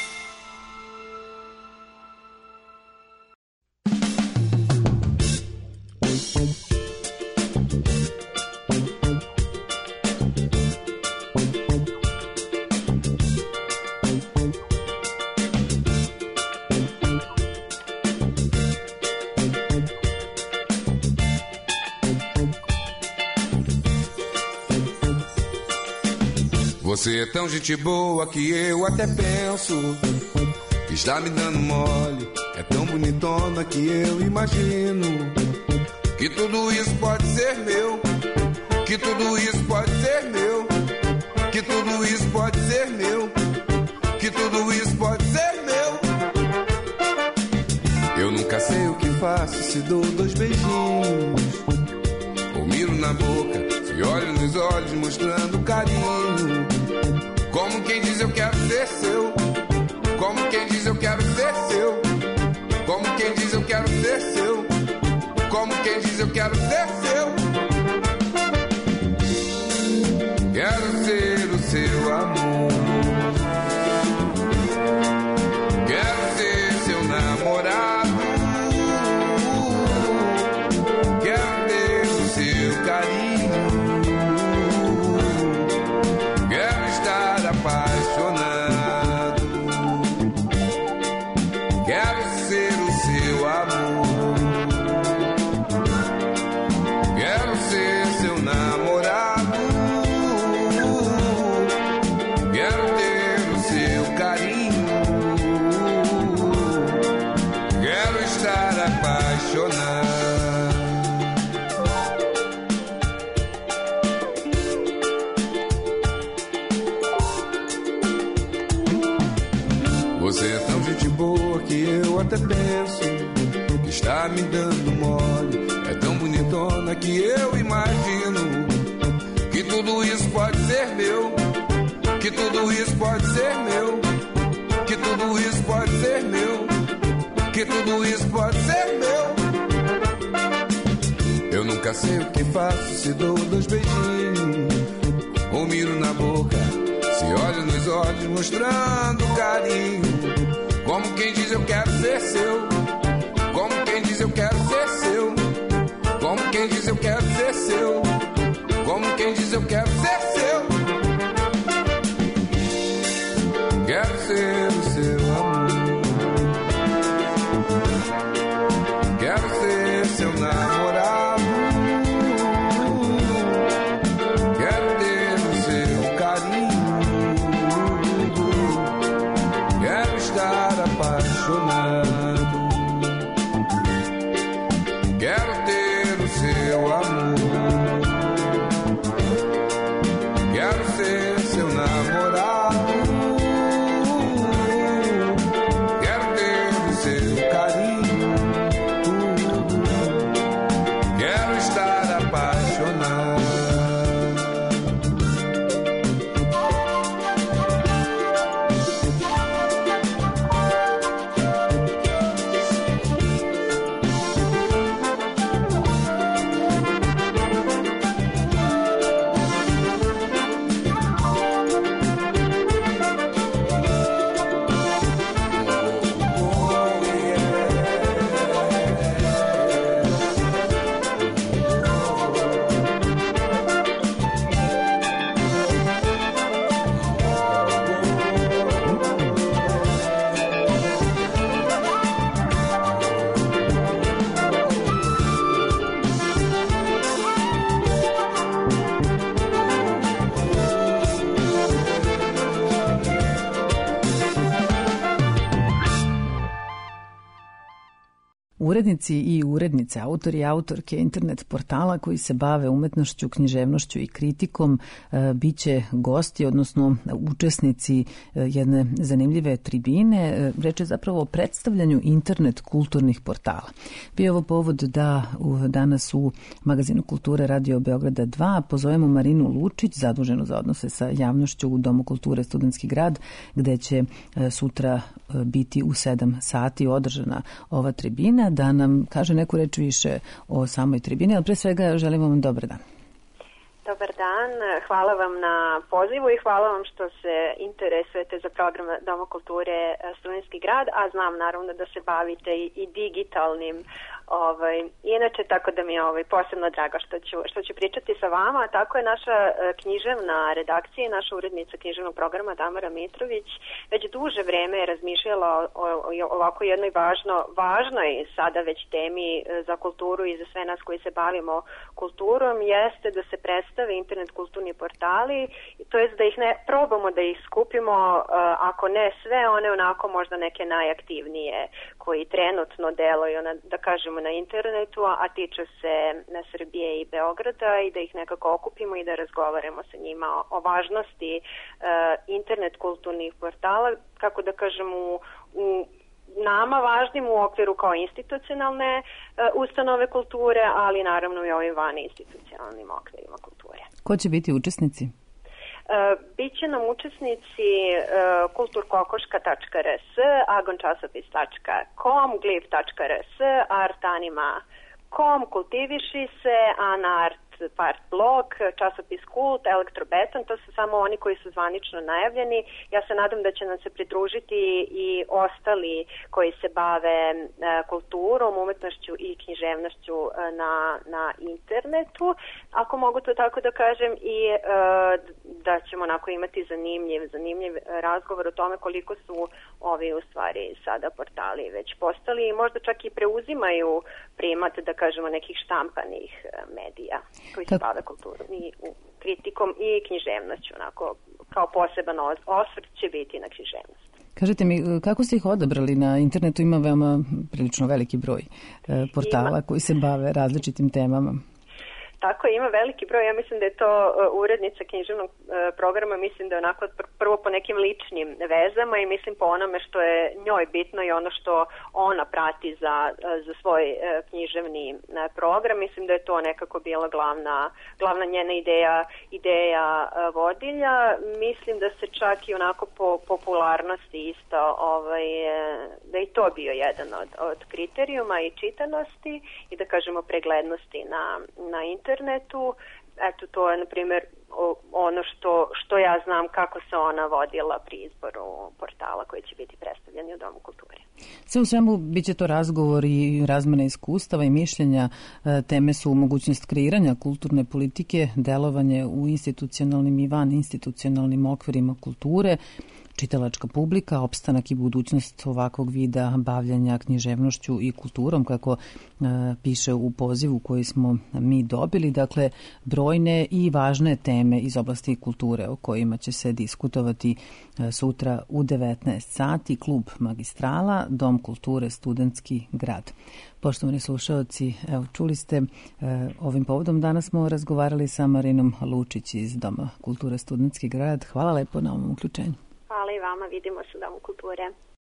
Você é tão gente boa que eu até penso que está me dando mole. É tão bonitona que eu imagino que tudo isso pode ser meu, que tudo isso pode ser meu, que tudo isso pode ser meu, que tudo isso pode ser meu. Eu nunca sei o que faço se dou 2 beijinhos, ou miro na boca, se olho nos olhos mostrando carinho. Como quem diz eu quero ser seu, como quem diz eu quero ser seu, como quem diz eu quero ser seu, como quem diz eu quero ser seu. Quero ser o seu amor, quero ser seu namorado, quero ter o seu carinho, quero estar apaixonado, quero ser o seu amor, quero ser seu namorado, quero ter o seu carinho, quero estar apaixonado. Você é tão gente boa que eu até penso que está me dando mole. É tão bonitona que eu imagino que tudo isso pode ser meu, que tudo isso pode ser meu, que tudo isso pode ser meu, que tudo isso pode ser meu. Eu nunca sei o que faço se dou 2 beijinhos, ou miro na boca, se olho nos olhos mostrando carinho. Como quem diz eu quero ser seu, como quem diz eu quero ser seu, como quem diz eu quero ser seu, como quem diz eu quero ser seu. Quero ser o seu amor, quero ser seu namorado, quero ter o seu carinho, quero estar apaixonado, quero ter o seu amor, Urednici i urednice, autori i autorke internet portala koji se bave umetnošću, književnošću i kritikom biće gosti, odnosno učesnici jedne zanimljive tribine. Reč je zapravo o predstavljanju internet kulturnih portala. Bio je ovo povod da danas u magazinu Kulture Radio Beograda 2 pozovemo Marinu Lučić, zaduženu za odnose sa javnošću u Domu kulture Studentski grad, gde će sutra biti u 7 sati održana ova tribina, da nam kaže neku reč više o samoj tribini, ali pre svega želim vam dobar dan. Dobar dan, hvala vam na pozivu i hvala vam što se interesujete za program Doma kulture Studentski grad, a znam naravno da se bavite i digitalnim inače, tako da mi je posebno drago što ću pričati sa vama. Tako je naša književna redakcija i naša urednica književnog programa Tamara Mitrović već duže vreme razmišljala o ovako jednoj važnoj sada već temi za kulturu i za sve nas koji se bavimo kulturom, jeste da se predstave internet kulturni portali, to jest da ih probamo da ih skupimo, ako ne sve, one onako možda neke najaktivnije koji trenutno deluju, da kažemo, na internetu, a tiče se na Srbije i Beograda, i da ih nekako okupimo i da razgovaramo sa njima o važnosti internet kulturnih portala, kako da kažem, u nama važnim u okviru kao institucionalne ustanove kulture, ali naravno i ovim van institucionalnim okvirima kulture. Ko će biti učesnici? Biće nam učesnici kulturkokoška.rs, agončasopis.com, glif.rs, artanima.com, kultiviši se, anart part blog, časopis Kult, Elektrobeton, to su samo oni koji su zvanično najavljeni. Ja se nadam da će nam se pridružiti i ostali koji se bave kulturom, umetnošću i književnošću na internetu, ako mogu to tako da kažem, i da ćemo onako imati zanimljiv razgovor o tome koliko su ovi u stvari sada portali već postali i možda čak i preuzimaju primat, da kažemo, nekih štampanih medija koji se bave kulturom i kritikom i književnošću, onako kao poseban osvrt će biti na književnost. Kažete mi, kako ste ih odabrali? Na internetu ima veoma prilično veliki broj portala koji se bave različitim temama. Tako, ima veliki broj, ja mislim da je to urednica književnog programa, mislim da je onako prvo po nekim ličnim vezama i mislim po onome što je njoj bitno i ono što ona prati za svoj književni program. Mislim da je to nekako bila glavna njena ideja vodilja. Mislim da se čak i onako po popularnosti isto, da je to bio jedan od kriterijuma i čitanosti i da kažemo preglednosti na internetu. Eto, to je, na primjer, ono što ja znam kako se ona vodila pri izboru portala koji će biti predstavljeni u Domu kulture. Sve u svemu biće to razgovor i razmena iskustava i mišljenja. Teme su mogućnost kreiranja kulturne politike, delovanje u institucionalnim i van institucionalnim okvirima kulture, čitalačka publika, opstanak i budućnost ovakvog vida bavljanja književnošću i kulturom, kako piše u pozivu koji smo mi dobili. Dakle, brojne i važne teme iz oblasti kulture o kojima će se diskutovati sutra u 19 sati. Klub Magistrala, Dom kulture Studentski grad. Poštovani slušaoci, evo, čuli ste, ovim povodom danas smo razgovarali sa Marinom Lučić iz Doma kulture Studentski grad. Hvala lepo na ovom uključenju. Hvala i vama, vidimo se u Domu kulture.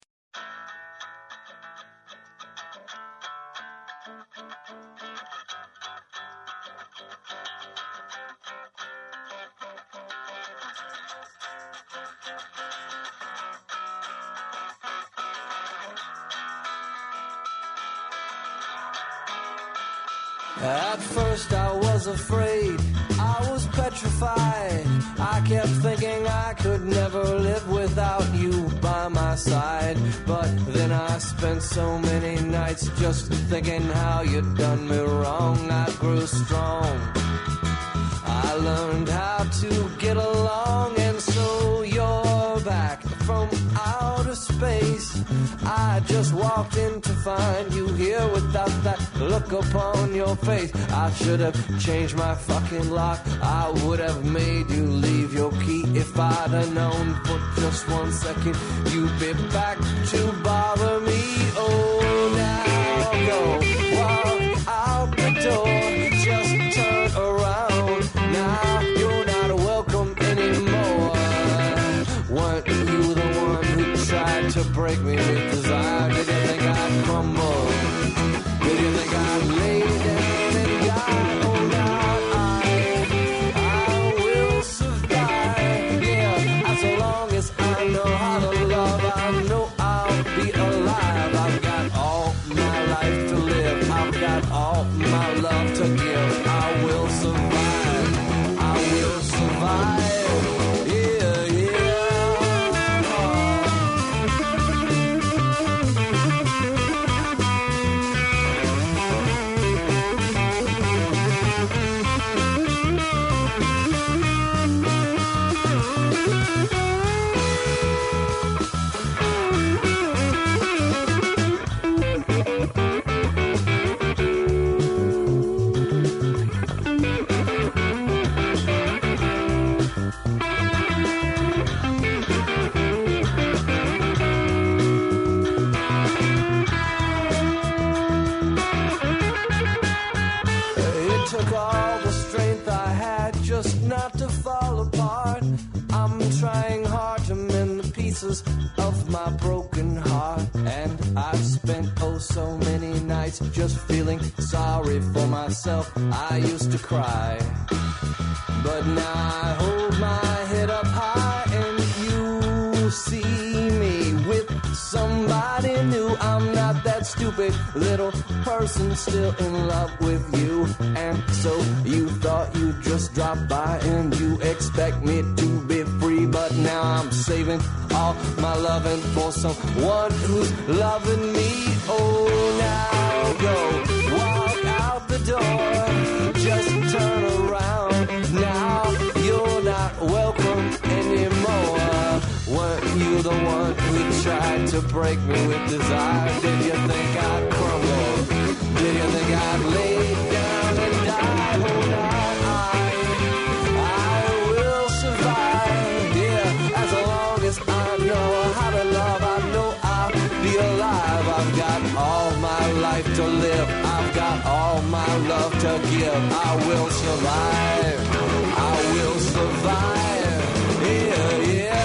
At first I was afraid, I was petrified. I kept thinking I could never live without you by my side. But then I spent so many nights just thinking how you'd done me wrong. I grew strong, I learned how to get along, and so you're back from outer space. I just walked in to find you here without that look upon your face. I should have changed my fucking lock. I would have made you leave your key if I'd have known for just 1 second you'd be back to bother me. Oh, now go. Walk out the door, just turn around. Now you're not welcome anymore. Weren't you the one who tried to break me with desire? Did you think I'd crumble? Did you think I'd lay down and die? Oh, now I will survive. Yeah, as long as I know how to love, I know I'll be alive. I've got all my life to live. I've got all my love to give. I will survive. I will survive. Yeah, yeah. It took all the strength I had just not to fall apart. I'm trying hard to mend the pieces of my broken heart. And I've spent oh so many nights just feeling sorry for myself. I used to cry, but now I hold my head up high and you see me with somebody new. I'm not that stupid little person still in love with you. And so you thought you'd just drop by and you expect me to be free. But now I'm saving all my loving for someone who's loving me. Oh, now go walk out the door, just turn around. Now you're not welcome anymore. Weren't you the one who tried to break me with desire? Did you think I'd crumble? Did you think I'd lay down and die? Oh, now I will survive. Yeah, as long as I know how to love, I know I'll be alive. I've got all my life to live. I've got all my love to give. I will survive. I will survive. Yeah, yeah.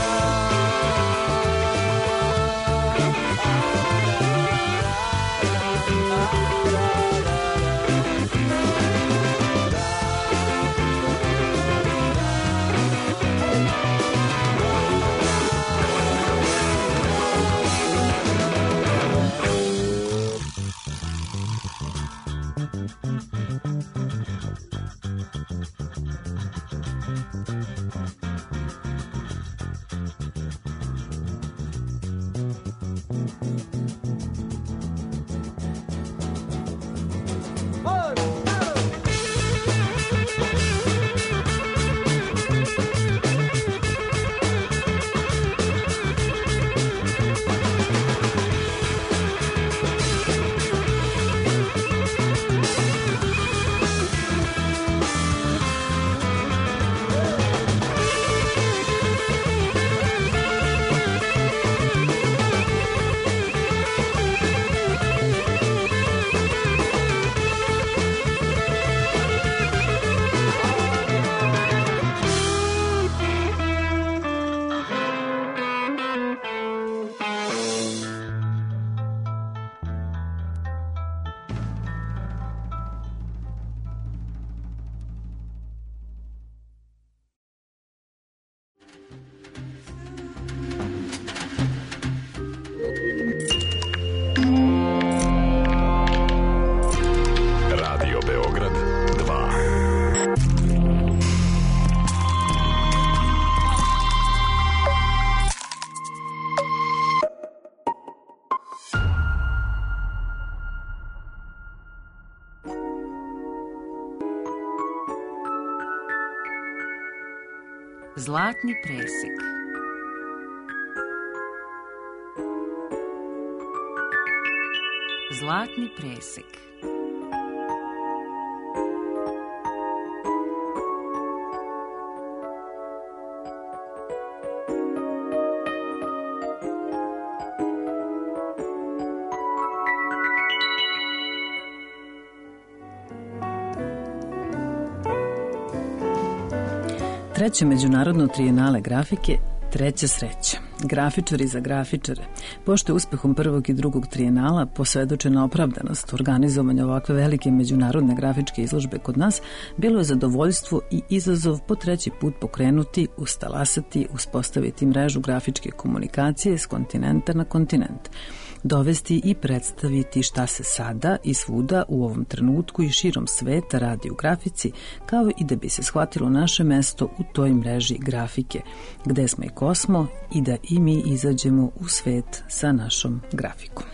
Zlatni presek. Zlatni presek. Treće međunarodno trijenale grafike, treća sreća. Grafičari za grafičare. Pošto je uspehom prvog i drugog trijenala posvedočena opravdanost organizovanja ovakve velike međunarodne grafičke izložbe kod nas, bilo je zadovoljstvo i izazov po treći put pokrenuti, ustalasati, uspostaviti mrežu grafičke komunikacije s kontinenta na kontinent. Dovesti i predstaviti šta se sada i svuda u ovom trenutku i širom sveta radi u grafici, kao i da bi se shvatilo naše mesto u toj mreži grafike, gde smo i ko smo, i da i mi izađemo u svet sa našom grafikom.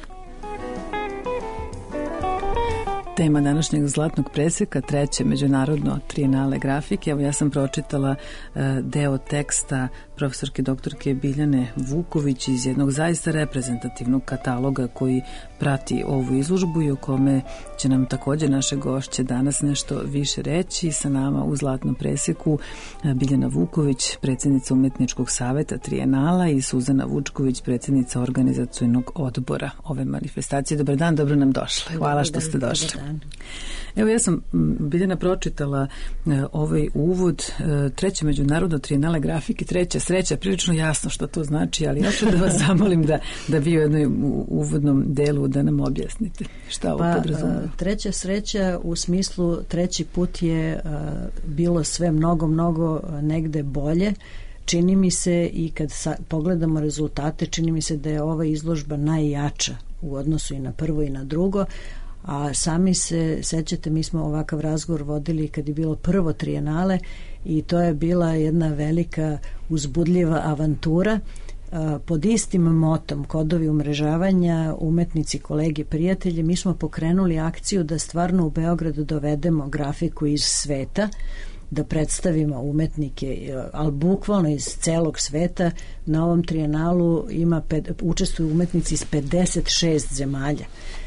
Tema današnjeg zlatnog preseka, treće međunarodno trijenale grafike. Evo, ja sam pročitala deo teksta profesorke doktorke Biljane Vuković iz jednog zaista reprezentativnog kataloga koji prati ovu izložbu i o kome će nam također naše gošće danas nešto više reći. Sa nama u zlatnom preseku Biljana Vuković, predsjednica Umetničkog saveta trijenala, i Suzana Vučković, predsjednica organizacionog odbora ove manifestacije. Dobar dan, dobro nam došli. Hvala što ste došli. Evo, ja sam, Biljana, pročitala ovaj uvod, treće međunarodno trijenale grafike, treća sreća, prilično jasno što to znači, ali ja ću da vas zamolim da vi u jednom uvodnom delu da nam objasnite šta ovo podrazumeva. Treća sreća u smislu treći put je bilo sve mnogo negde bolje. Čini mi se, i kad pogledamo rezultate, čini mi se da je ova izložba najjača u odnosu i na prvo i na drugo. A sami se sećate, mi smo ovakav razgovor vodili kad je bilo prvo trijenale i to je bila jedna velika uzbudljiva avantura pod istim motom kodovi umrežavanja, umetnici, kolege, prijatelji. Mi smo pokrenuli akciju da stvarno u Beogradu dovedemo grafiku iz sveta, da predstavimo umetnike, ali bukvalno iz celog sveta. Na ovom trijenalu učestvuju umetnici iz 56 zemalja.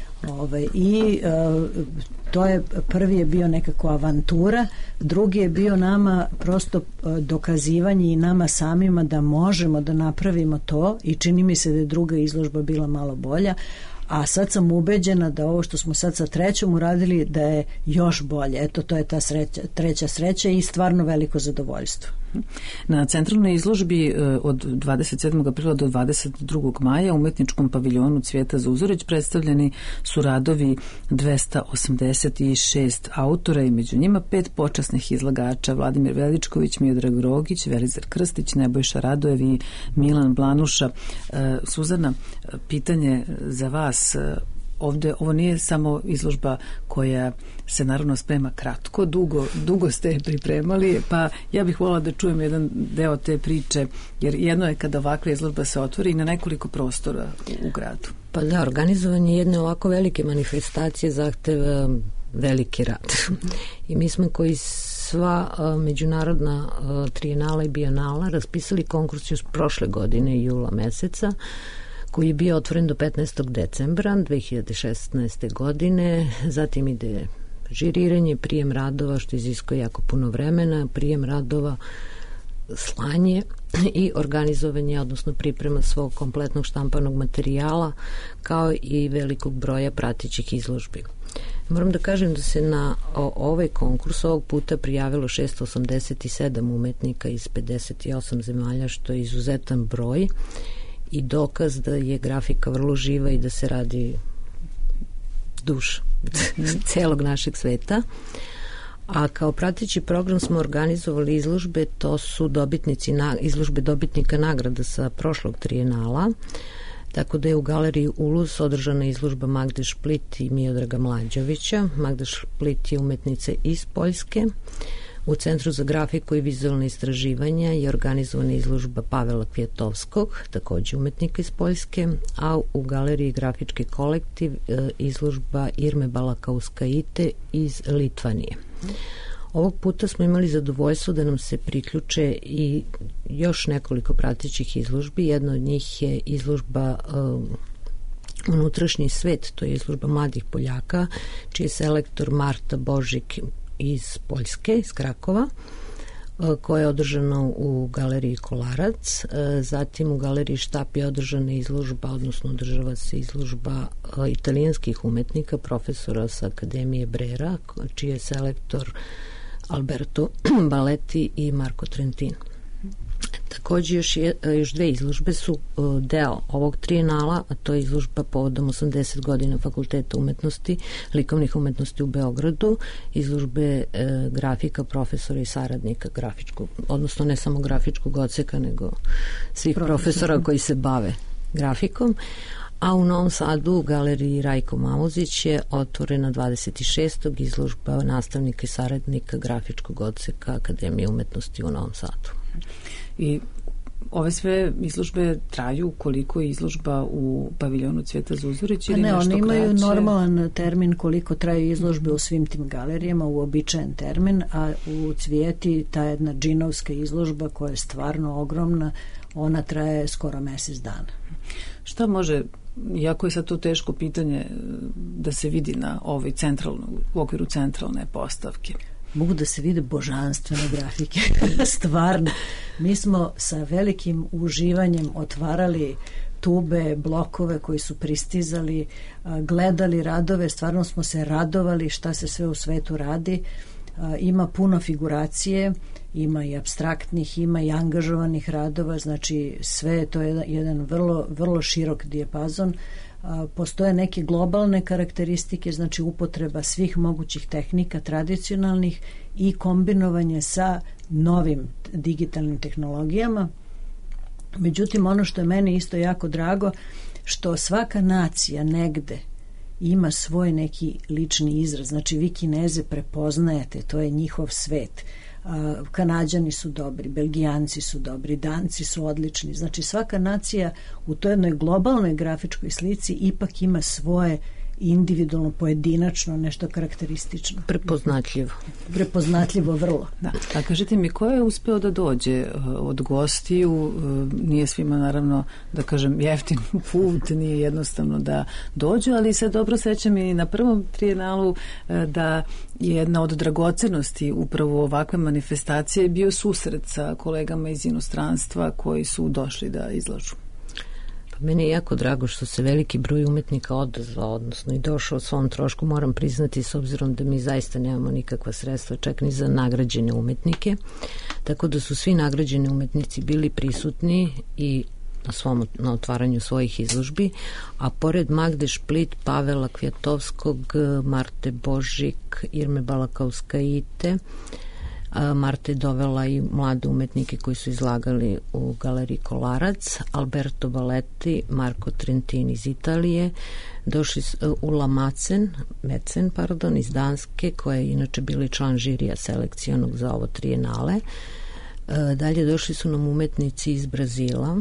I to je, prvi je bio nekako avantura, drugi je bio nama prosto dokazivanje i nama samima da možemo da napravimo to, i čini mi se da je druga izložba bila malo bolja, a sad sam ubeđena da ovo što smo sad sa trećom uradili da je još bolje. Eto, to je ta treća sreća i stvarno veliko zadovoljstvo. Na centralnoj izložbi od 27. aprila do 22. maja u umetničkom paviljonu Cvijeta Zuzorić predstavljeni su radovi 286 autora i među njima 5 počasnih izlagača: Vladimir Veličković, Miodrag Rogić, Velizar Krstić, Nebojša Radojev i Milan Blanuša. Suzana, pitanje za vas. Ovde, ovo nije samo izložba koja se naravno sprema kratko, dugo ste je pripremali, pa ja bih voljela da čujem jedan deo te priče, jer jedno je kada ovakva izložba se otvori i na nekoliko prostora u gradu. Pa da, organizovanje jedne ovako velike manifestacije zahteva veliki rad. I mi smo, koji sva međunarodna trijenala i bijenala, raspisali konkurs još prošle godine, jula meseca, koji je bio otvoren do 15. decembra 2016. godine. Zatim ide žiriranje, prijem radova, što iziskuje jako puno vremena, prijem radova, slanje i organizovanje, odnosno priprema svog kompletnog štampanog materijala, kao i velikog broja pratećih izložbi. Moram da kažem da se na ovaj konkurs ovog puta prijavilo 687 umetnika iz 58 zemalja, što je izuzetan broj i dokaz da je grafika vrlo živa i da se radi duša celog našeg sveta. A kao prateći program smo organizovali izložbe, to su izložbe dobitnika nagrada sa prošlog trijenala, tako da je u galeriji Ulus održana izložba Magde Šplit i Miodraga Mlađovića. Magda Šplit je umetnica iz Poljske. U Centru za grafiku i vizualne istraživanja je organizovana izložba Pavela Kvijatovskog, također umetnika iz Poljske, a u galeriji Grafički kolektiv izložba Irme Balakauskaite iz Litvanije. Ovog puta smo imali zadovoljstvo da nam se priključe i još nekoliko pratećih izložbi. Jedna od njih je izložba Unutrašnji svet, to je izložba mladih Poljaka, čiji je selektor Marta Božik iz Poljske, iz Krakova, koja je održana u galeriji Kolarac. Zatim u galeriji Štap je održana izložba, odnosno održava se izložba italijanskih umetnika, profesora sa Akademije Brera, čiji je selektor Alberto Baletti i Marco Trentino. Takođe još dve izložbe su deo ovog trijenala, a to je izložba povodom 80 godina Fakulteta umetnosti, likovnih umetnosti u Beogradu, izložbe grafika, profesora i saradnika grafičkog, odnosno ne samo grafičkog odseka, nego svih profesora koji se bave grafikom. A u Novom Sadu u galeriji Rajko Mamuzić je otvorena 26. izložba nastavnika i saradnika grafičkog odseka Akademije umetnosti u Novom Sadu. I ove sve izložbe traju koliko je izložba u paviljonu Cvijeta Zuzorić ili nešto kraće? Oni imaju normalan termin koliko traju izložbe u svim tim galerijama, uobičajen termin, a u Cvijeti ta jedna džinovska izložba koja je stvarno ogromna, ona traje skoro mesec dana. Šta može, iako je sad to teško pitanje, da se vidi na ovoj u okviru centralne postavke? Mogu da se vide božanstvene grafike. Stvarno. Mi smo sa velikim uživanjem otvarali tube, blokove koji su pristizali, gledali radove, stvarno smo se radovali šta se sve u svetu radi. Ima puno figuracije, ima i apstraktnih, ima i angažovanih radova, znači sve je to jedan vrlo, vrlo širok dijapazon. Postoje neke globalne karakteristike, znači upotreba svih mogućih tehnika tradicionalnih i kombinovanje sa novim digitalnim tehnologijama. Međutim, ono što je meni isto jako drago, što svaka nacija negde ima svoj neki lični izraz, znači vi Kineze prepoznajete, to je njihov svet. Kanađani su dobri, Belgijanci su dobri, Danci su odlični. Znači svaka nacija u toj jednoj globalnoj grafičkoj slici ipak ima svoje individualno, pojedinačno, nešto karakteristično. Prepoznatljivo vrlo. Da. A kažete mi, ko je uspeo da dođe od gostiju? Nije svima, naravno, da kažem, jeftin put, nije jednostavno da dođu, ali se dobro sećam i na prvom trijenalu da je jedna od dragocenosti upravo ovakve manifestacije bio susret sa kolegama iz inostranstva koji su došli da izlažu. Meni je jako drago što se veliki broj umetnika odazvao, odnosno i došao o svom trošku, moram priznati, s obzirom da mi zaista nemamo nikakva sredstva čak ni za nagrađene umetnike, tako da su svi nagrađeni umetnici bili prisutni i na otvaranju svojih izložbi, a pored Magde Šplit, Pavela Kvijatovskog, Marte Božik, Irme Balakauskaite, Marta je dovela i mlade umetnike koji su izlagali u galeriji Kolarac, Alberto Baletti, Marco Trentini iz Italije, došli Ula Mecen iz Danske, koja je inače bili član žirija selekcionog za ovo trijenale. Dalje došli su nam umetnici iz Brazila,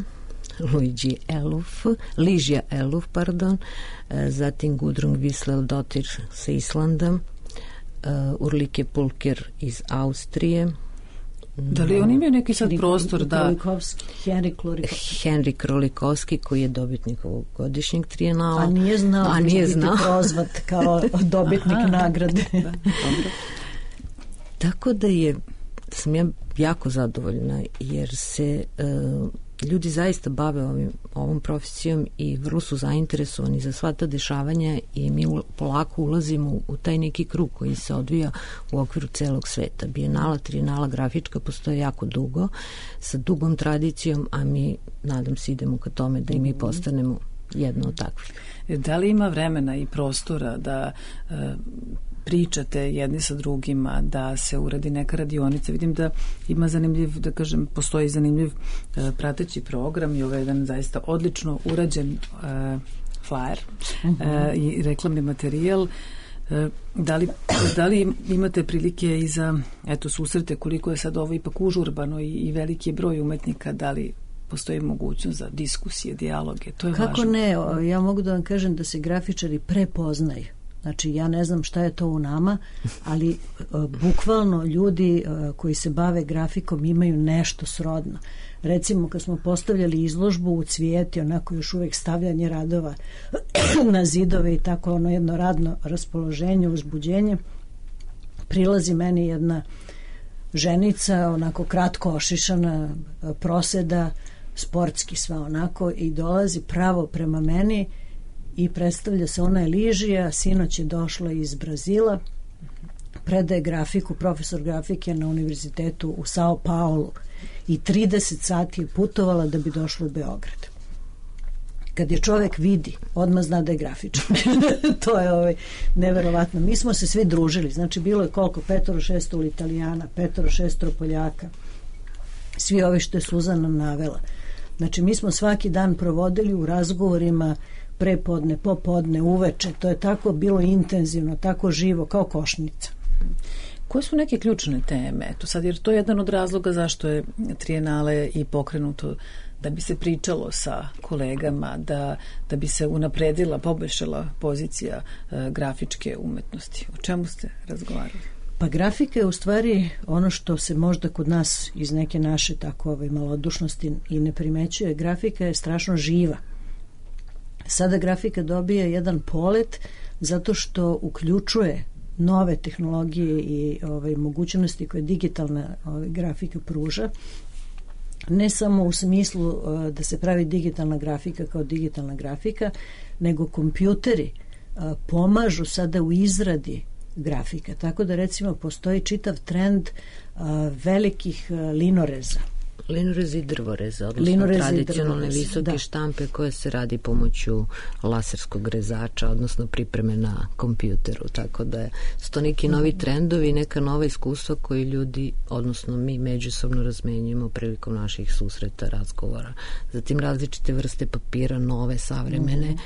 Ližija Eluf, zatim Gudrun Visleldottir sa Islanda, Urlike Pulker iz Austrije. Da li oni imaju neki sad prostor da... Henrik Krolikovski, koji je dobitnik ovog godišnjeg trijenala. A nije znao da će biti prozvat kao dobitnik nagrade. Da, dobro. Tako da sam ja jako zadovoljna, jer se ljudi zaista bave ovom profesijom i vrlo su zainteresovani za sva ta dešavanja i mi polako ulazimo u taj neki krug koji se odvija u okviru celog sveta. Bijenala, trijenala grafička postoje jako dugo, sa dugom tradicijom, a mi, nadam se, idemo ka tome da i mi postanemo jedno od takvih. Da li ima vremena i prostora da pričate jedni sa drugima, da se uradi neka radionica? Vidim da ima zanimljiv, da kažem, postoji zanimljiv prateći program i ovo je jedan zaista odlično urađen flyer i reklamni materijal. Da li imate prilike i za susrete, koliko je sad ovo ipak užurbano i veliki je broj umetnika, da li postoji mogućnost za diskusije, dijaloge? To je Kako važno. ne? Ja mogu da vam kažem da se grafičari prepoznaju. Znači, ja ne znam šta je to u nama, ali bukvalno ljudi koji se bave grafikom imaju nešto srodno. Recimo, kad smo postavljali izložbu u Cvijeti, onako još uvek stavljanje radova na zidove i tako jedno radno raspoloženje, uzbuđenje, prilazi meni jedna ženica, onako kratko ošišana, proseda, sportski sva onako, i dolazi pravo prema meni i predstavlja se, ona je Ližija, sinoć je došla iz Brazila, predaje grafiku, profesor grafike na univerzitetu u Sao Paulu i 30 sati je putovala da bi došla u Beograd. Kad je čovek vidi, odmah zna da je grafičar. To je neverovatno. Mi smo se svi družili, znači bilo je koliko? 5-6 Italijana, 5-6 Poljaka, svi ovi što je Suzana navela. Znači mi smo svaki dan provodili u razgovorima prepodne, popodne, uveče. To je tako bilo intenzivno, tako živo, kao košnica. Koje su neke ključne teme? Eto sad, jer to je jedan od razloga zašto je Trijenale i pokrenuto, da bi se pričalo sa kolegama, da bi se unapredila, poboljšala pozicija grafičke umetnosti. O čemu ste razgovarali? Pa grafika je u stvari ono što se možda kod nas iz neke naše tako malodušnosti i ne primećuje. Grafika je strašno živa. Sada grafika dobije jedan polet zato što uključuje nove tehnologije i mogućnosti koje digitalna grafika pruža. Ne samo u smislu da se pravi digitalna grafika kao digitalna grafika, nego kompjuteri pomažu sada u izradi grafika. Tako da recimo postoji čitav trend velikih linoreza. Linoreza i drvoreza, odnosno tradicionalne visoke štampe koje se radi pomoću laserskog rezača, odnosno pripreme na kompjuteru. Tako da su to neki novi trendovi, neka nova iskustva koji ljudi, odnosno mi međusobno razmenjujemo prilikom naših susreta, razgovora. Zatim različite vrste papira, nove, savremene,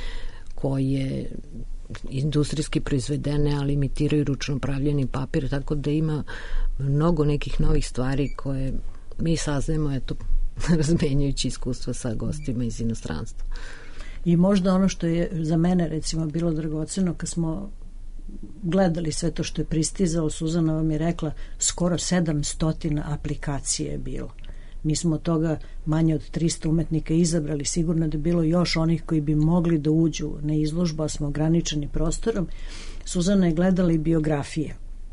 koje industrijski proizvedene, ali imitiraju ručno pravljeni papir, tako da ima mnogo nekih novih stvari koje mi saznajemo, eto, razmenjujući iskustva sa gostima iz inostranstva. I možda ono što je za mene recimo bilo dragoceno, kad smo gledali sve to što je pristizalo, Suzana vam je rekla skoro 700 aplikacije je bilo. Mi smo od toga manje od 300 umetnika izabrali, sigurno da je bilo još onih koji bi mogli da uđu na izložbu, a smo ograničeni prostorom. Suzana je gledala i biografije.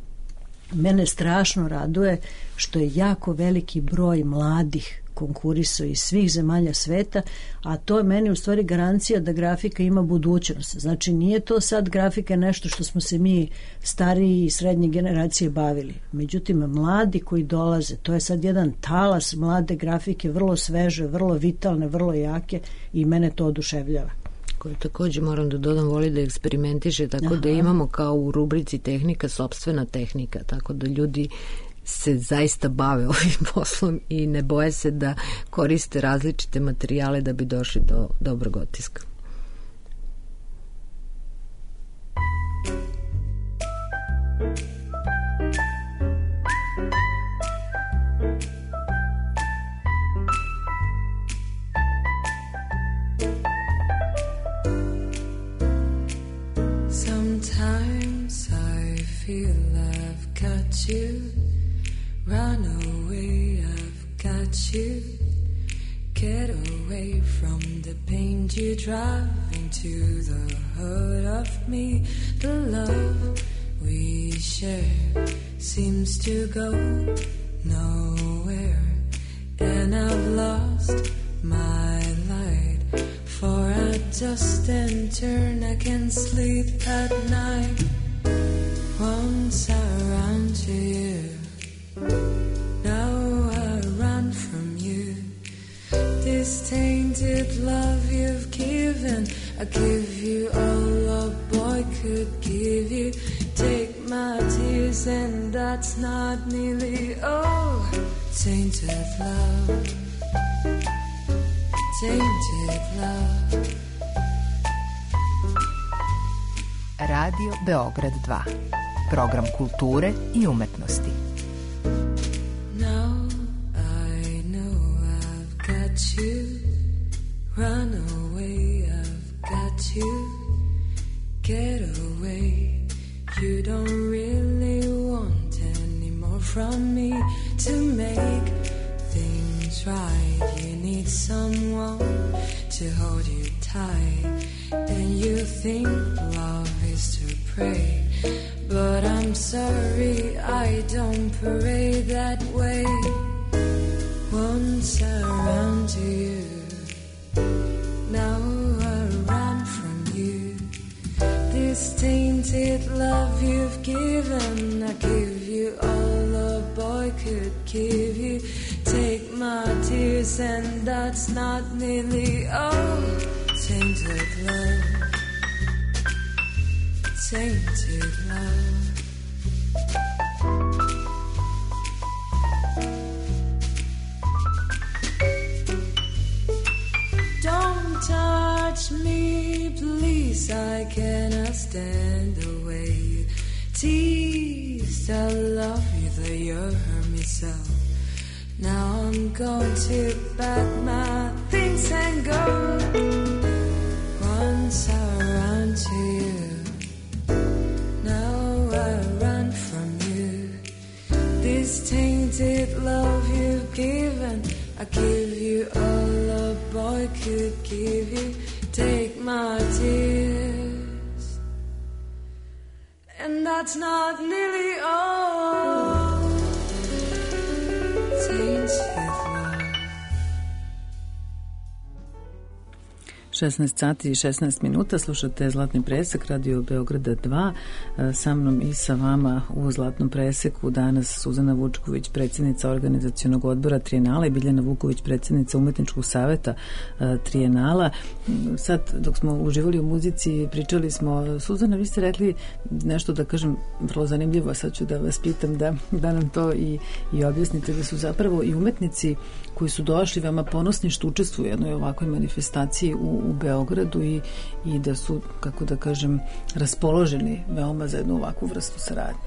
Mene strašno raduje što je jako veliki broj mladih konkurisao iz svih zemalja sveta, a to je meni u stvari garancija da grafika ima budućnost. Znači nije to sad grafika nešto što smo se mi stariji i srednje generacije bavili. Međutim, mladi koji dolaze, to je sad jedan talas mlade grafike, vrlo sveže, vrlo vitalne, vrlo jake i mene to oduševljava. Koje također moram da dodam, voli da eksperimentiše, tako da imamo kao u rubrici tehnika sopstvena tehnika, tako da ljudi se zaista bave ovim poslom i ne boje se da koriste različite materijale da bi došli do dobrog otiska. Sometimes I feel I've got you. Run away, I've got you. Get away from the pain you drive into the heart of me. The love we share seems to go nowhere, and I've lost my light. For I just and turn, I can't sleep at night. Once I ran to you, now I run from you. This tainted love you've given, I give you all a boy could give you. Take my tears and that's not nearly all. Tainted love, tainted love. Radio Beograd 2. Program kulture i umetnosti. Now I know I've got you. Run away, I've got you. Get away. You don't really want any more from me. To make things right, you need someone to hold you tight. And you think love is to pray, but I'm sorry I don't parade that way. Once I ran to you, now I run from you. This tainted love you've given, I give give you. Take my tears, and that's not nearly all. Tainted love, tainted love. Don't touch me, please, I cannot stand the way you tease. I love you, though you hurt me so. Now I'm going to pack my things and go. Once I ran to you, now I run from you. This tainted love you've given, I give you all a boy could give you. Take my tears, and that's not nearly all. Tainted love. 16 sati i 16 minuta, slušate Zlatni presek, Radio Beograda 2. Sa mnom i sa vama u Zlatnom preseku danas Suzana Vučković, predsjednica organizacionog odbora Trijenala, i Biljana Vuković, predsjednica umetničkog saveta Trijenala. Sad, dok smo uživali u muzici, pričali smo, Suzana, vi ste rekli nešto, da kažem, vrlo zanimljivo, sad ću da vas pitam da nam to i objasnite, da su zapravo i umetnici koji su došli veoma ponosni što učestvuju u jednoj ovakvoj manifestaciji u Beogradu i da su, kako da kažem, raspoloženi veoma za jednu ovakvu vrstu saradnje.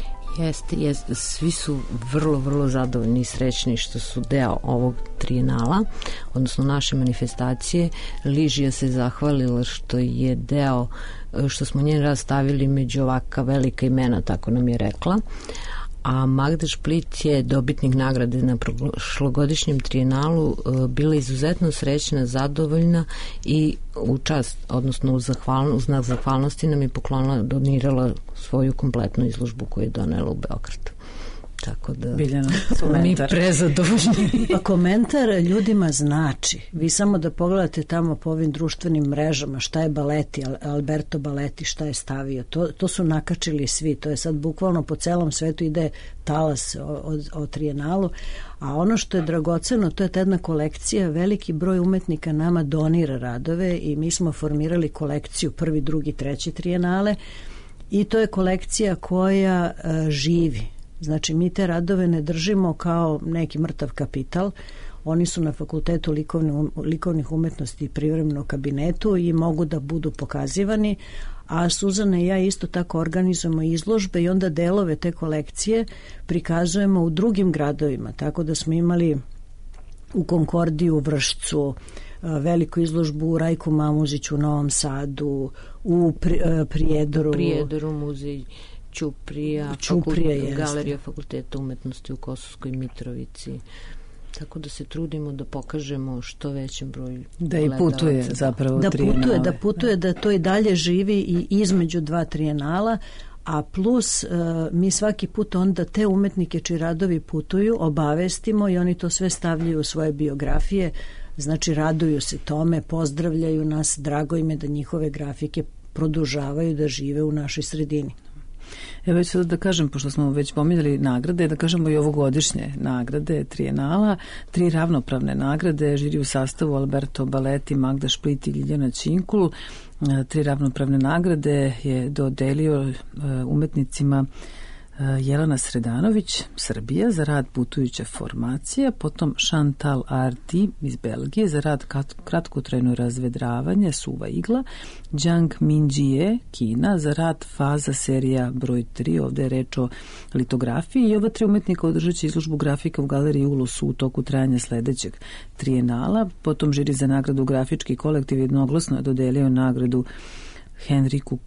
Jeste. Svi su vrlo, vrlo zadovoljni i srećni što su deo ovog trijenala, odnosno naše manifestacije. Ližija se zahvalila što je deo, što smo njen rad stavili među ovaka velika imena, tako nam je rekla. A Magda Šplit je dobitnik nagrade na prošlogodišnjem trijenalu, bila izuzetno srećna, zadovoljna i u čast, odnosno u znak zahvalnosti nam je donirala svoju kompletnu izložbu koju je donela u Beogradu. Tako da Biljana, mi prezadovoljni. Pa komentar ljudima znači. Vi samo da pogledate tamo po ovim društvenim mrežama šta je Baleti, Alberto Baleti šta je stavio. To su nakačili svi. To je sad bukvalno po celom svetu ide talas o trijenalu. A ono što je dragoceno, to je ta jedna kolekcija. Veliki broj umetnika nama donira radove i mi smo formirali kolekciju 1., 2., 3. trijenale i to je kolekcija koja živi. Znači, mi te radove ne držimo kao neki mrtav kapital. Oni su na Fakultetu likovnih umetnosti i privremenom kabinetu i mogu da budu pokazivani, a Suzana i ja isto tako organizujemo izložbe i onda delove te kolekcije prikazujemo u drugim gradovima. Tako da smo imali u Konkordiju, u Vršcu, veliku izložbu u Rajku Mamuziću u Novom Sadu, u Prijedoru muzej Ćuprija Galerija Fakulteta umetnosti u Kosovskoj Mitrovici. Tako da se trudimo da pokažemo što većem broju da i putuje zapravo da putuje, da to i dalje živi i između 2 trijenala, a plus mi svaki put onda te umetnike čiji radovi putuju obavestimo i oni to sve stavljaju u svoje biografije, znači raduju se tome, pozdravljaju nas, drago im je da njihove grafike produžavaju da žive u našoj sredini. Evo sad da kažem, pošto smo već pominjali nagrade, da kažemo i ovogodišnje nagrade Trijenala, 3 ravnopravne nagrade, žiri u sastavu Alberto Baleti, Magda Šplit i Ljiljana Činkul. 3 ravnopravne nagrade je dodelio umetnicima Jelena Sredanović, Srbija, za rad Putujuća formacija, potom Chantal Ardi iz Belgije za rad Kratkotrajno razvedravanje, Suva igla, Jiang Minjie, Kina, za rad Faza serija broj 3, ovde je reč o litografiji, i ova 3 umetnika održat će izložbu grafika u galeriji Ulus u toku trajanja sledećeg trijenala. Potom žiri za nagradu Grafički kolektiv jednoglasno je dodelio nagradu Henriku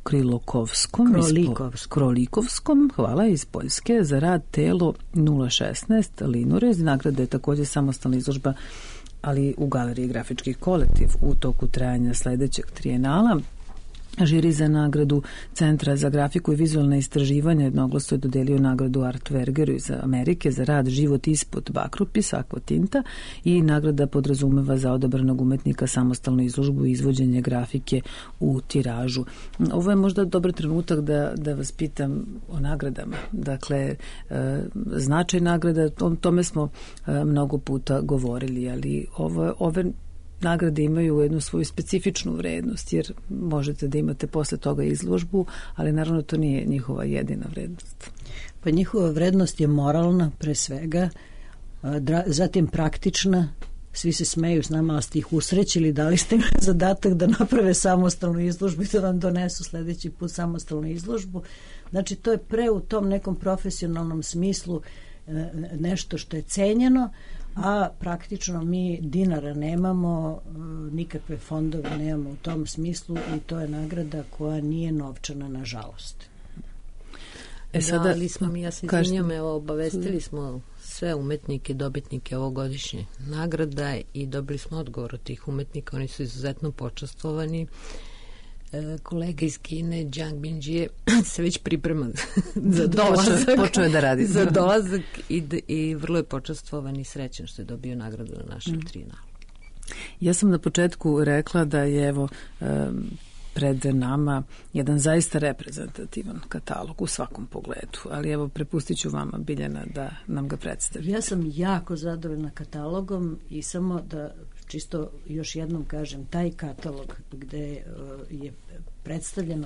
Krolikovskom, hvala, iz Poljske, za rad Telo 016 Linures. Nagrada je također samostalna izložba, ali u galeriji Grafički kolektiv u toku trajanja sledećeg trijenala. Žiri za nagradu Centra za grafiku i vizualne istraživanja jednoglasno je dodelio nagradu Artvergeru iz Amerike za rad Život ispod bakrupisa, akvatinta, i nagrada podrazumeva za odabranog umetnika samostalnu izložbu i izvođenje grafike u tiražu. Ovo je možda dobar trenutak da vas pitam o nagradama. Dakle, značaj nagrada, o tome smo mnogo puta govorili, ali ove nagrade imaju jednu svoju specifičnu vrednost, jer možete da imate posle toga izložbu, ali naravno to nije njihova jedina vrednost. Pa njihova vrednost je moralna pre svega, zatim praktična. Svi se smeju s nama, ali ste ih usrećili, dali ste im zadatak da naprave samostalnu izložbu i da vam donesu sledeći put samostalnu izložbu. Znači to je pre u tom nekom profesionalnom smislu nešto što je cenjeno, a praktično mi dinara nemamo, nikakve fondove nemamo u tom smislu i to je nagrada koja nije novčana, nažalost. Ali smo mi, ja se izvinjam, evo, obavestili smo sve umetnike, dobitnike ovogodišnje nagrada i dobili smo odgovor od tih umetnika, oni su izuzetno počastvovani. Kolega iz Kine, Jiang Bingjie, se već priprema za dolazak. Počeo je da radi. Za dolazak i vrlo je počastvovan i srećan što je dobio nagradu na našem trienalu. Ja sam na početku rekla da je evo pred nama jedan zaista reprezentativan katalog u svakom pogledu, ali evo prepustit ću vama, Biljana, da nam ga predstavi. Ja sam jako zadovoljna katalogom i samo da čisto još jednom kažem, taj katalog gde je predstavljeno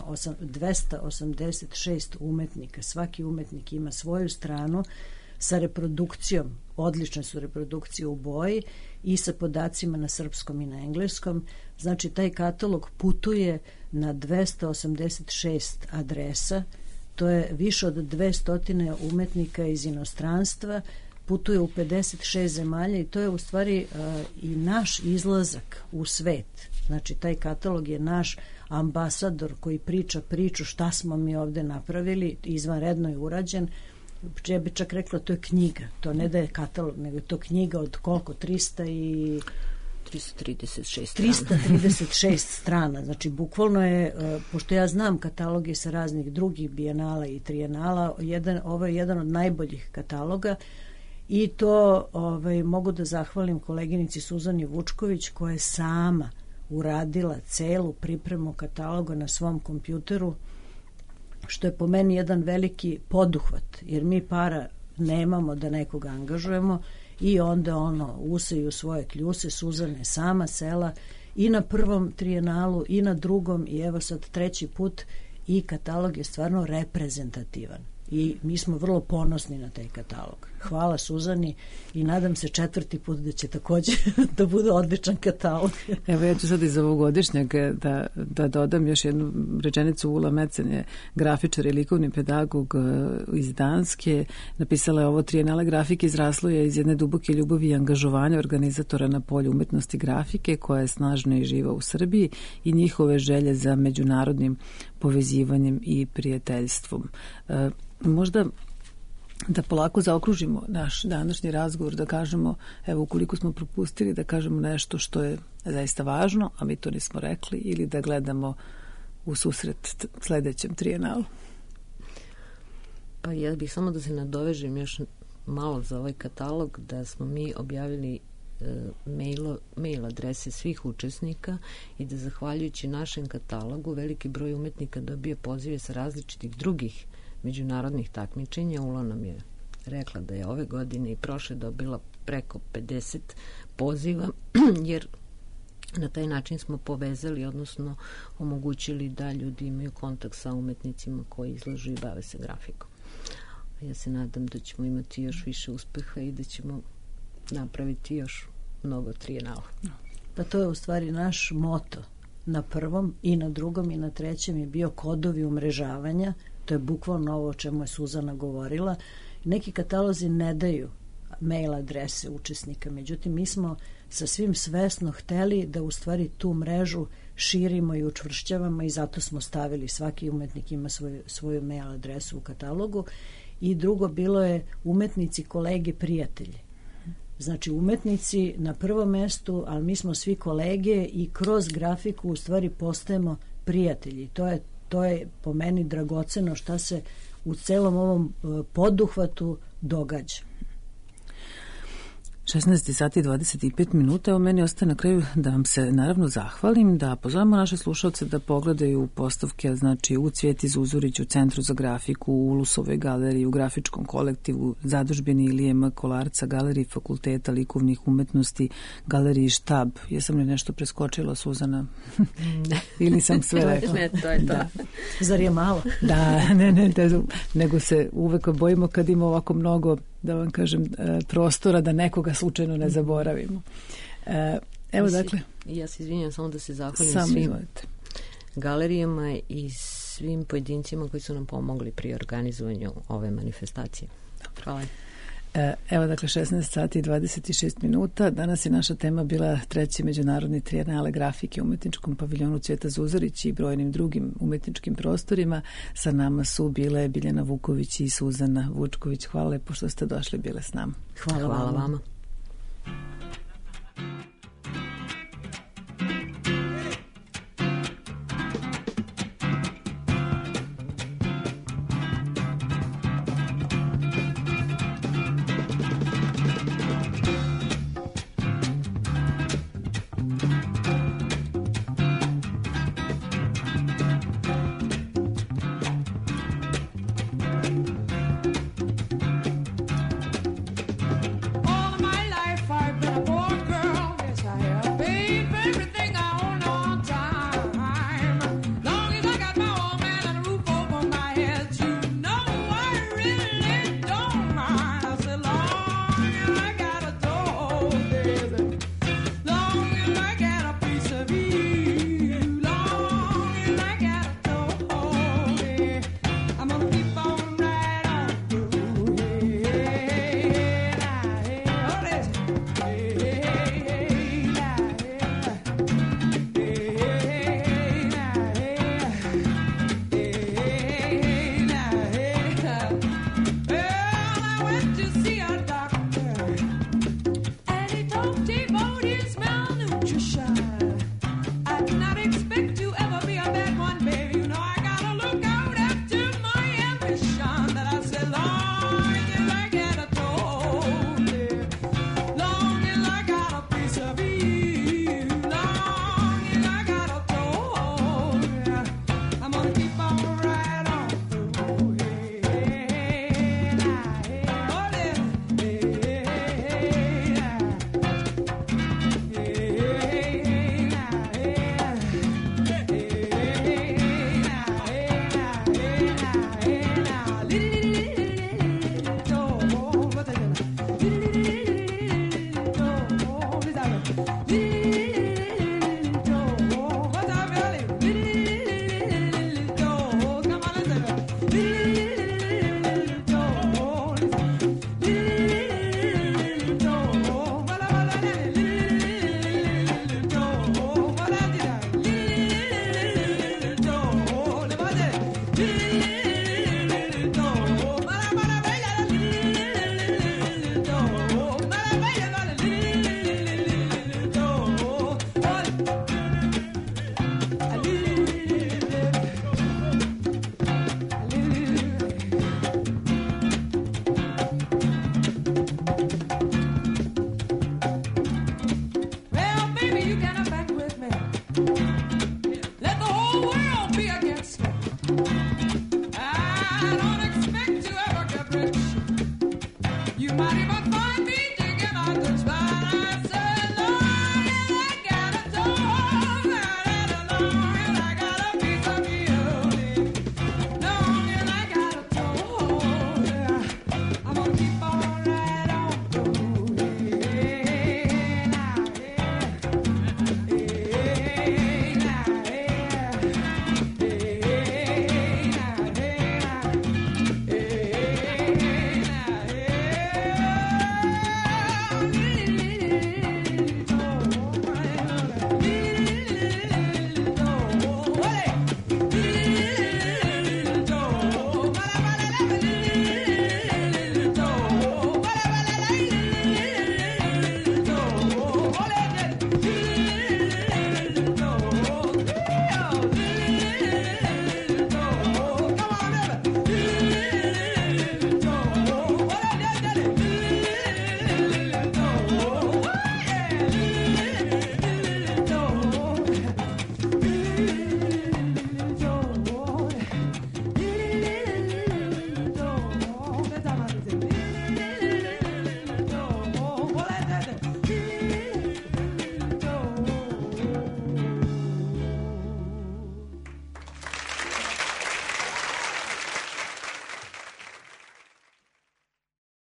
286 umetnika, svaki umetnik ima svoju stranu sa reprodukcijom, odlične su reprodukcije u boji i sa podacima na srpskom i na engleskom. Znači taj katalog putuje na 286 adresa, to je više od 200 umetnika iz inostranstva, putuje u 56 zemalja i to je u stvari i naš izlazak u svet. Znači taj katalog je naš ambasador koji priča priču šta smo mi ovde napravili, izvanredno je urađen. Ja bi čak rekla to je knjiga, to ne da je katalog, nego je to knjiga od koliko, 336 strana. Znači bukvalno je, pošto ja znam kataloge sa raznih drugih bijenala i trijenala, ovo je jedan od najboljih kataloga. I to mogu da zahvalim koleginici Suzani Vučković koja je sama uradila celu pripremu kataloga na svom kompjuteru, što je po meni jedan veliki poduhvat, jer mi para nemamo da nekoga angažujemo i onda usaju svoje kljuse. Suzana je sama sela i na prvom trijenalu i na drugom i evo sad treći put i katalog je stvarno reprezentativan. I mi smo vrlo ponosni na taj katalog. Hvala Suzani i nadam se četvrti put da će takođe da bude odličan katalog. Evo ja ću sad iz ovogodišnjeg da dodam još jednu rečenicu. Ula Mecen je grafičar i likovni pedagog iz Danske. Napisala je ovo trijenale grafike, izraslo je iz jedne duboke ljubavi i angažovanja organizatora na polju umetnosti grafike koja je snažna i živa u Srbiji i njihove želje za međunarodnim povezivanjem i prijateljstvom. Možda da polako zaokružimo naš današnji razgovor, da kažemo, evo ukoliko smo propustili, da kažemo nešto što je zaista važno, a mi to nismo rekli, ili da gledamo u susret sledećem trijenalu. Pa ja bih samo da se nadovežem još malo za ovaj katalog, da smo mi objavili mail adrese svih učesnika i da zahvaljujući našem katalogu veliki broj umetnika dobije pozive sa različitih drugih međunarodnih takmičenja. Ula nam je rekla da je ove godine i prošle dobila preko 50 poziva, jer na taj način smo povezali, odnosno omogućili da ljudi imaju kontakt sa umetnicima koji izlažu i bave se grafikom. Ja se nadam da ćemo imati još više uspeha i da ćemo napraviti još mnogo trijenala. Pa to je u stvari naš moto. Na prvom i na drugom i na trećem je bio kodovi umrežavanja. To je bukvalno ovo o čemu je Suzana govorila. Neki katalozi ne daju mail adrese učesnika, međutim mi smo sa svim svesno hteli da u stvari tu mrežu širimo i učvršćavamo i zato smo stavili, svaki umetnik ima svoju mail adresu u katalogu. I drugo bilo je umetnici, kolege, prijatelji. Znači umetnici na prvom mestu, ali mi smo svi kolege i kroz grafiku u stvari postajemo prijatelji. To je po meni dragoceno šta se u celom ovom poduhvatu događa. 16 sati i 25 minuta. Evo meni ostaje na kraju da vam se naravno zahvalim, da pozovemo naše slušalce da pogledaju postavke, znači u Cvjeti Zuzurić, u Centru za grafiku, u Ulusovoj galeriji, u Grafičkom kolektivu, Zadužbini Ilije M. Kolarca, Galeriji Fakulteta likovnih umetnosti, Galeriji Štab. Jesam li nešto preskočila, Suzana? Ili sam sve rekla? Ne, to je to. Da. Zar je malo? Da, nego se uvek bojimo kad ima ovako mnogo, da vam kažem, prostora da nekoga slučajno ne zaboravimo. Evo, dakle... Ja se izvinjam samo da se zahvalim svim galerijama i svim pojedincima koji su nam pomogli pri organizovanju ove manifestacije. Hvala. Evo, dakle, 16 sati i 26 minuta. Danas je naša tema bila 3. međunarodni trijenale grafike u umetničkom paviljonu Cvjeta Zuzorić i brojnim drugim umetničkim prostorima. Sa nama su bile Biljana Vuković i Suzana Vučković. Hvala lepo što ste došli, bile s nama. Hvala vama. All of my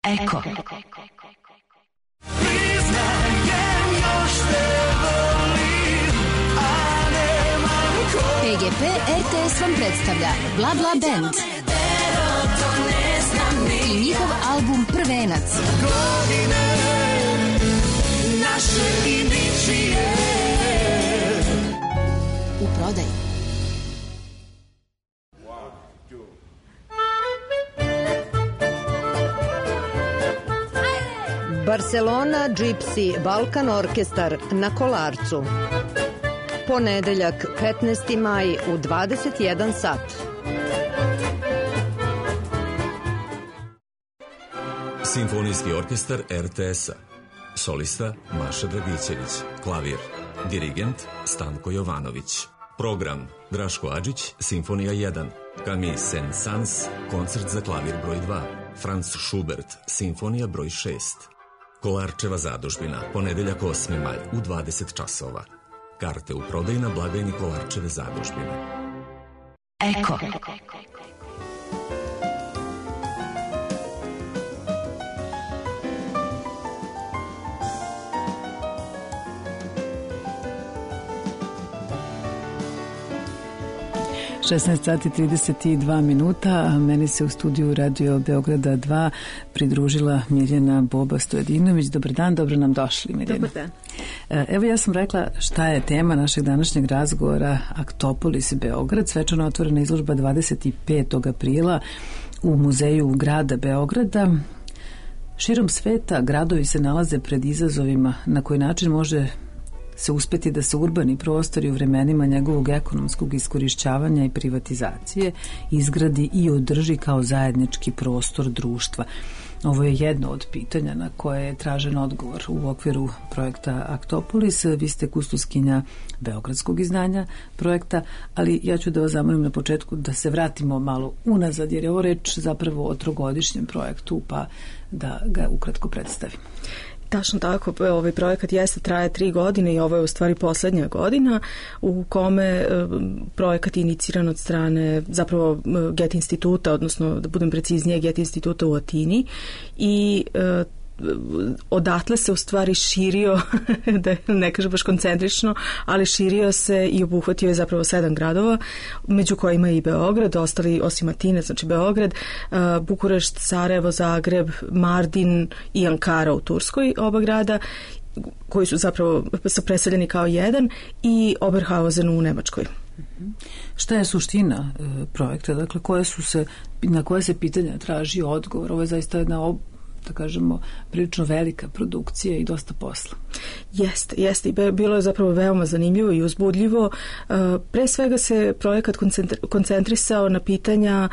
Eko. PGP RTS vam predstavlja Bla Bla Band i njihov album Prvenac. U prodaji. Barcelona Gypsy Balkan Orkestar na Kolarcu. Ponedeljak, 15. maj u 21 sat. Simfonijski orkestar RTS-a. Solista Maša Dragićević. Klavir. Dirigent Stanko Jovanović. Program Draško Adžić, Simfonija 1. Camille Saint-Saëns, koncert za klavir broj 2. Franz Schubert, Simfonija broj 6. Kolarčeva zadužbina, ponedeljak 8. maj u 20 časova. Karte u prodaju na blagajni Kolarčeve zadužbine. Eko. 16 sati 32 minuta, a meni se u studiju Radio Beograda 2 pridružila Mirjana Boba Stojadinović. Dobar dan, dobro nam došli, Mirjana. Dobar dan. Evo ja sam rekla šta je tema našeg današnjeg razgovora. Aktopolis Beograd, svečano otvorena izložba 25. aprila u muzeju grada Beograda. Širom sveta gradovi se nalaze pred izazovima na koji način može se uspeti da se urbani prostori u vremenima njegovog ekonomskog iskorišćavanja i privatizacije izgradi i održi kao zajednički prostor društva. Ovo je jedno od pitanja na koje je tražen odgovor u okviru projekta Aktopolis. Vi ste kustoskinja beogradskog izdanja projekta, ali ja ću da vas zamolim na početku da se vratimo malo unazad, jer je ovo reč zapravo o trogodišnjem projektu, pa da ga ukratko predstavim. Tačno tako, ovaj projekat traje 3 godine i ovo je u stvari poslednja godina u kome projekat je iniciran od strane zapravo Goethe instituta, odnosno da budem preciznije Goethe instituta u Atini i odatle se u stvari širio, da ne kažem baš koncentrično, ali širio se i obuhvatio je zapravo 7 gradova, među kojima i Beograd, ostali osim Atine, znači Beograd, Bukurešt, Sarajevo, Zagreb, Mardin i Ankara u Turskoj, oba grada, koji su zapravo preseljeni kao jedan, i Oberhausen u Nemačkoj. Šta je suština projekta? Dakle, na koje se pitanja traži odgovor? Ovo je zaista jedna da kažemo, prilično velika produkcija i dosta posla. Jeste. Bilo je zapravo veoma zanimljivo i uzbudljivo. Pre svega se projekat koncentrisao na pitanja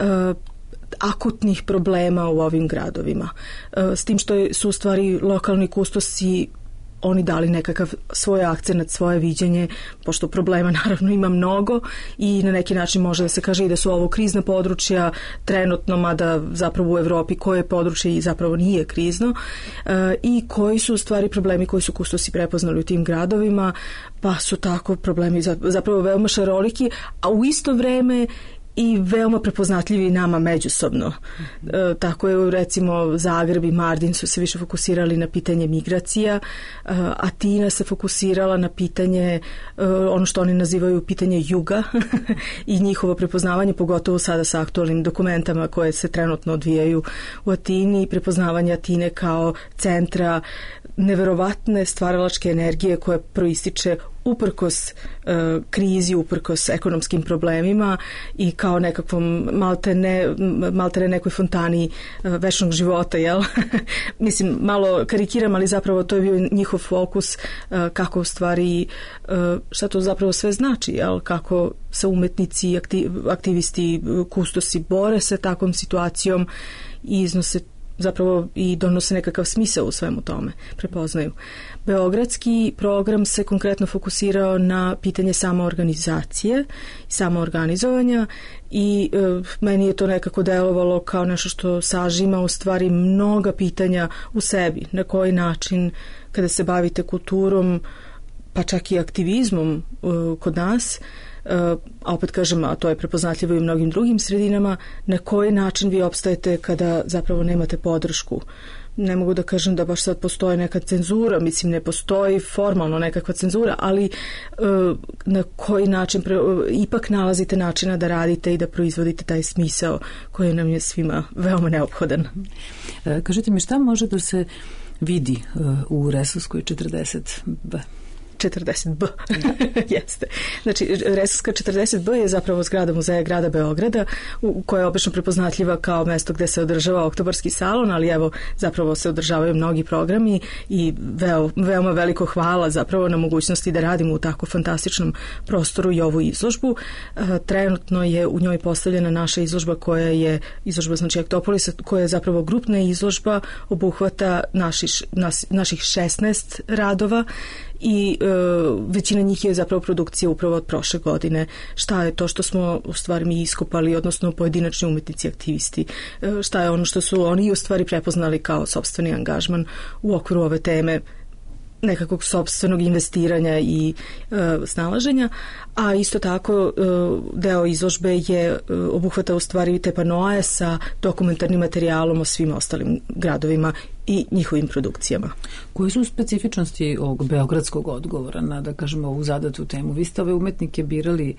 akutnih problema u ovim gradovima. S tim što su u stvari lokalni kustosi oni dali nekakav svoj akcenat, svoje viđenje, pošto problema naravno ima mnogo i na neki način može da se kaže i da su ovo krizna područja trenutno, mada zapravo u Evropi koje područje i zapravo nije krizno, i koji su u stvari problemi koji su kustosi prepoznali u tim gradovima, pa su tako problemi zapravo veoma šaroliki, a u isto vreme i veoma prepoznatljivi nama međusobno. Tako je recimo Zagreb i Mardin su se više fokusirali na pitanje migracija, Atina se fokusirala na pitanje, ono što oni nazivaju pitanje juga i njihovo prepoznavanje, pogotovo sada sa aktualnim dokumentama koje se trenutno odvijaju u Atini i prepoznavanje Atine kao centra neverovatne stvaralačke energije koja proističe uprkos krizi, uprkos ekonomskim problemima i kao nekakvom maltene nekoj fontani večnog života, jel? Mislim, malo karikiram, ali zapravo to je bio njihov fokus, kako u stvari, šta to zapravo sve znači, jel? Kako se umetnici, aktivisti, kustosi bore sa takvom situacijom i iznose zapravo i donose nekakav smisao u svemu tome, prepoznaju. Beogradski program se konkretno fokusirao na pitanje samoorganizacije, samoorganizovanja i meni je to nekako delovalo kao nešto što sažima u stvari mnoga pitanja u sebi, na koji način kada se bavite kulturom, pa čak i aktivizmom kod nas, a opet kažem, a to je prepoznatljivo i u mnogim drugim sredinama, na koji način vi opstajete kada zapravo nemate podršku. Ne mogu da kažem da baš sad postoje neka cenzura, mislim ne postoji formalno nekakva cenzura, ali na koji način ipak nalazite načina da radite i da proizvodite taj smisao koji nam je svima veoma neophodan. Kažite mi, šta može da se vidi u Resavskoj 40B? 40B. Jeste. Znači, Resavska 40B je zapravo zgrada Muzeja grada Beograda, koja je obično prepoznatljiva kao mesto gde se održava oktobarski salon, ali evo, zapravo se održavaju mnogi programi i veoma veliko hvala zapravo na mogućnosti da radimo u tako fantastičnom prostoru i ovu izložbu. Trenutno je u njoj postavljena naša izložba koja je izložba znači Aktopolisa, koja je zapravo grupna izložba, obuhvata naših 16 radova i većina njih je zapravo produkcija upravo od prošle godine. Šta je to što smo u stvari mi iskopali, odnosno pojedinačni umetnici, aktivisti, šta je ono što su oni u stvari prepoznali kao sopstveni angažman u okviru ove teme nekakvog sopstvenog investiranja i snalaženja, a isto tako deo izložbe je obuhvata u stvari te panoe sa dokumentarnim materijalom o svim ostalim gradovima i njihovim produkcijama. Koje su specifičnosti ovog beogradskog odgovora na, da kažemo, ovu zadatu temu? Vi ste ove umetnike birali,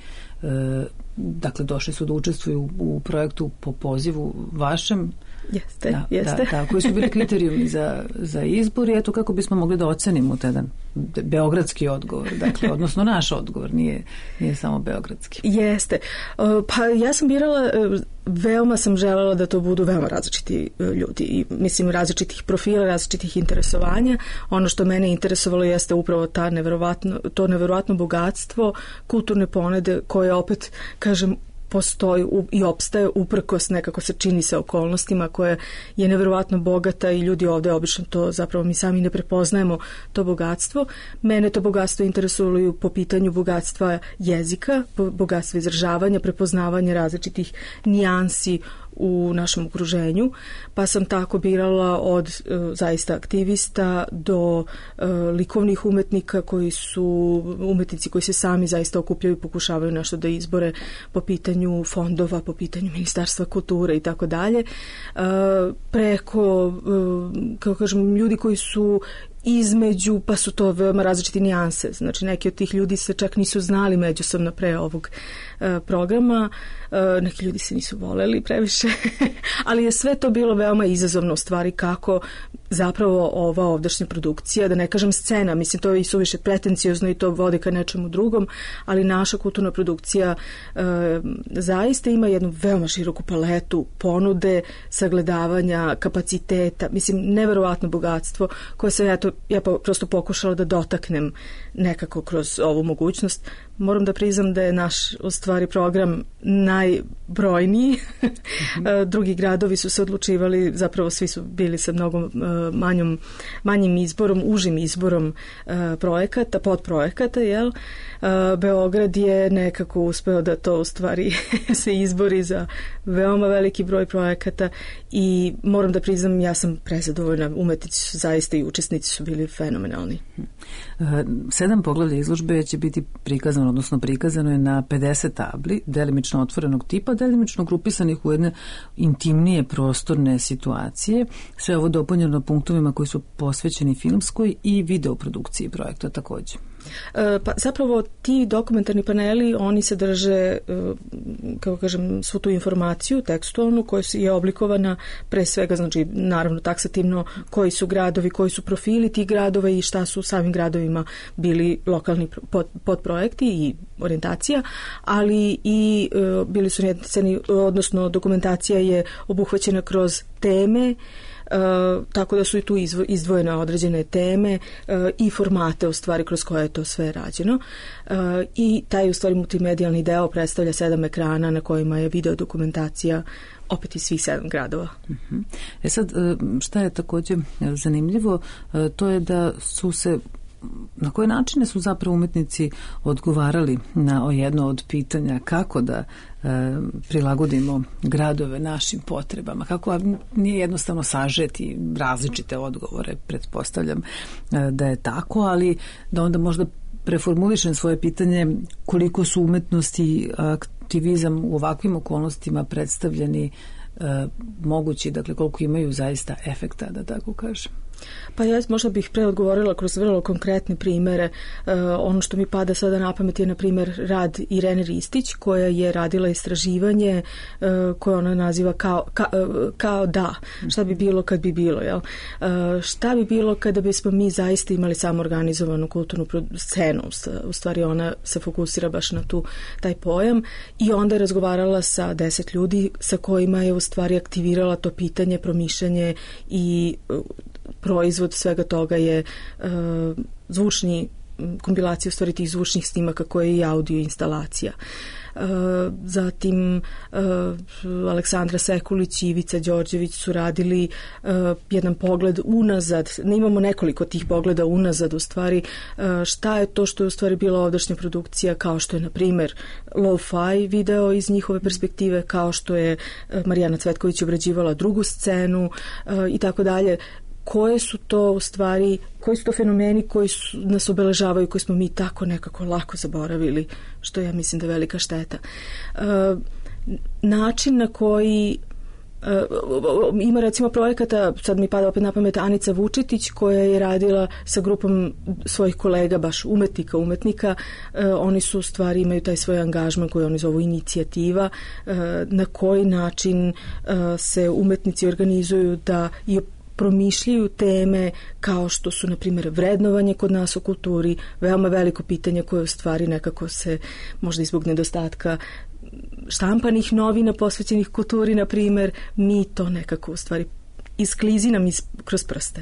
dakle došli su da učestvuju u projektu po pozivu vašem. Jeste. Da, koji su bili kriterijumi za izbor i eto kako bismo mogli da ocenimo jedan beogradski odgovor, dakle, odnosno naš odgovor, nije samo beogradski. Jeste. Pa ja sam birala, veoma sam želela da to budu veoma različiti ljudi i mislim različitih profila, različitih interesovanja. Ono što mene interesovalo jeste upravo to neverovatno bogatstvo kulturne ponude koje opet, kažem, postoji i opstaje uprkos nekako se čini se okolnostima koja je neverovatno bogata i ljudi ovde obično to zapravo mi sami ne prepoznajemo to bogatstvo. Mene to bogatstvo interesuju po pitanju bogatstva jezika, bogatstva izražavanja, prepoznavanja različitih nijansi u našem okruženju, pa sam tako birala od zaista aktivista do likovnih umetnika koji su umetnici koji se sami zaista okupljaju i pokušavaju nešto da izbore po pitanju fondova, po pitanju Ministarstva kulture i tako dalje, preko, kako kažem, ljudi koji su između, pa su to veoma različiti nijanse. Znači, neki od tih ljudi se čak nisu znali međusobno pre ovog programa, neki ljudi se nisu voleli previše, ali je sve to bilo veoma izazovno u stvari kako zapravo ova ovdašnja produkcija, da ne kažem scena, mislim to je i suviše pretenciozno i to vodi ka nečemu drugom, ali naša kulturna produkcija zaista ima jednu veoma široku paletu ponude, sagledavanja, kapaciteta, mislim neverovatno bogatstvo koje sam ja prosto pokušala da dotaknem nekako kroz ovu mogućnost. Moram da priznam da je naš u stvari program najbrojniji. Drugi gradovi su se odlučivali, zapravo svi su bili sa mnogo manjim izborom, užim izborom projekata, podprojekata, jel? Beograd je nekako uspeo da to u stvari se izbori za veoma veliki broj projekata i moram da priznam, ja sam prezadovoljna, umetnici su zaista i učesnici su bili fenomenalni. 7 poglavlja izložbe će biti prikazano, odnosno prikazano je na 50 tabli, delimično otvorenog tipa, delimično grupisanih u jedne intimnije prostorne situacije. Sve ovo dopunjeno punktovima koji su posvećeni filmskoj i videoprodukciji projekta takođe. Pa zapravo ti dokumentarni paneli, oni sadrže, kako kažem, svu tu informaciju tekstualnu koja je oblikovana pre svega, znači naravno taksativno koji su gradovi, koji su profili tih gradova i šta su samim gradovima bili lokalni podprojekti i orijentacija, ali i bili su odnosno dokumentacija je obuhvaćena kroz teme, tako da su i tu izdvojene određene teme i formate u stvari kroz koje je to sve rađeno i taj u stvari multimedijalni deo predstavlja 7 ekrana na kojima je video dokumentacija opet iz svih 7 gradova. Sad, šta je takođe zanimljivo, to je da su se na koje načine su zapravo umetnici odgovarali na jedno od pitanja kako da prilagodimo gradove našim potrebama, kako nije jednostavno sažeti različite odgovore, pretpostavljam da je tako, ali da onda možda preformulišem svoje pitanje koliko su umetnost i aktivizam u ovakvim okolnostima predstavljeni mogući, dakle koliko imaju zaista efekta, da tako kažem. Pa ja možda bih preodgovorila kroz vrlo konkretne primere. Ono što mi pada sada na pamet je na primjer rad Irene Ristić koja je radila istraživanje koje ona naziva kao da. Šta bi bilo kad bi bilo, jel? Šta bi bilo kada bismo mi zaista imali samoorganizovanu kulturnu scenu? U stvari ona se fokusira baš na taj pojam i onda je razgovarala sa 10 ljudi sa kojima je u stvari aktivirala to pitanje, promišljanje i proizvod svega toga je zvučni kompilacija u stvari tih zvučnih snimaka koje je i audio instalacija. Zatim Aleksandra Sekulić i Ivica Đorđević su radili jedan pogled unazad. Imamo nekoliko tih pogleda unazad u stvari šta je to što je u stvari bila ovdašnja produkcija, kao što je na primjer lo-fi video iz njihove perspektive, kao što je Marijana Cvetković obrađivala drugu scenu i tako dalje. Koje su to u stvari, koji su to fenomeni koji nas obeležavaju, koji smo mi tako nekako lako zaboravili, što ja mislim da je velika šteta. Način na koji ima recimo projekata, sad mi pada opet na pamet Anica Vučetić koja je radila sa grupom svojih kolega, baš umetnika, oni su u stvari imaju taj svoj angažman koji oni zovu inicijativa, na koji način se umetnici organizuju da i promišljaju teme kao što su, na primjer, vrednovanje kod nas u kulturi, veoma veliko pitanje koje u stvari nekako se, možda i zbog nedostatka štampanih novina posvećenih kulturi, na primjer, mi to nekako u stvari isklizi nam kroz prste.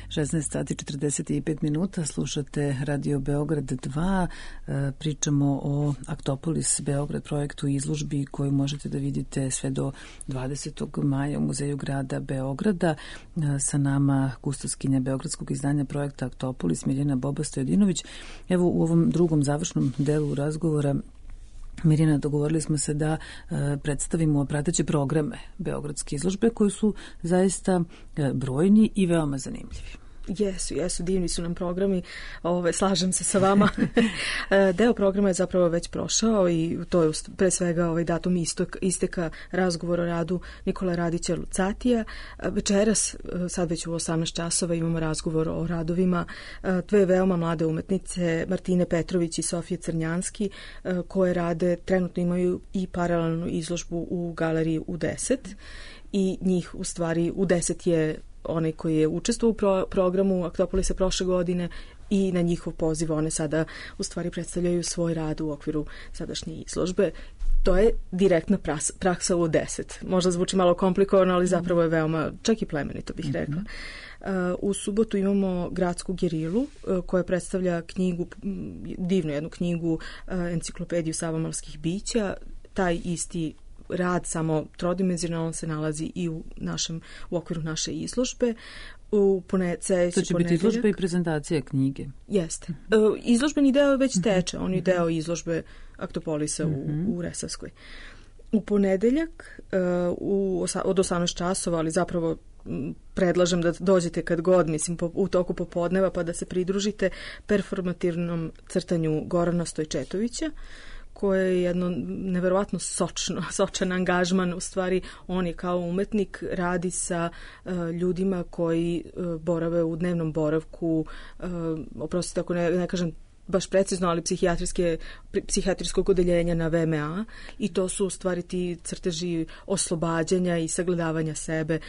16 sati 45 minuta, slušate Radio Beograd 2, pričamo o Aktopolis Beograd projektu izložbi koju možete da vidite sve do 20. maja u Muzeju grada Beograda. Sa nama kustoskinja beogradskog izdanja projekta Aktopolis Mirjana Boba-Stojadinović. Evo u ovom drugom završnom delu razgovora, Mirjana, dogovorili smo se da predstavimo prateće programe Beogradske izložbe koji su zaista brojni i veoma zanimljivi. Jesu, divni su nam programi, slažem se sa vama. Deo programa je zapravo već prošao i to je pre svega datum isteka razgovora o radu Nikole Radića Lucatija. Večeras, sad već u 18 časova, imamo razgovor o radovima dve veoma mlade umetnice, Martine Petrović i Sofije Crnjanski, koje rade, trenutno imaju i paralelnu izložbu u galeriji U10 i njih u stvari U10 je onaj koji je učestvovao u programu Aktopolisa prošle godine i na njihov poziv one sada u stvari predstavljaju svoj rad u okviru sadašnje izložbe. To je direktna praksa u 10. Možda zvuči malo komplikovano, ali zapravo je veoma, čak i plemenito bih rekla. U subotu imamo Gradsku gerilu koja predstavlja knjigu, divnu jednu knjigu, enciklopediju savamalskih bića. Taj isti rad, samo trodimenzionalan, se nalazi i u okviru naše izložbe. To će biti izložba i prezentacija knjige. Jeste. Izložbeni deo već teče, on je deo izložbe Aktopolisa u Resavskoj. U ponedeljak od 18 časova, ali zapravo predlažem da dođete kad god, mislim u toku popodneva, pa da se pridružite performativnom crtanju Gorana Stojčetovića, koje je jedno neverovatno sočan angažman. U stvari on je kao umetnik, radi sa ljudima koji borave u dnevnom boravku, oprostite ako ne kažem baš precizno, ali psihijatrijskog odeljenja na VMA, i to su u stvari ti crteži oslobađanja i sagledavanja sebe.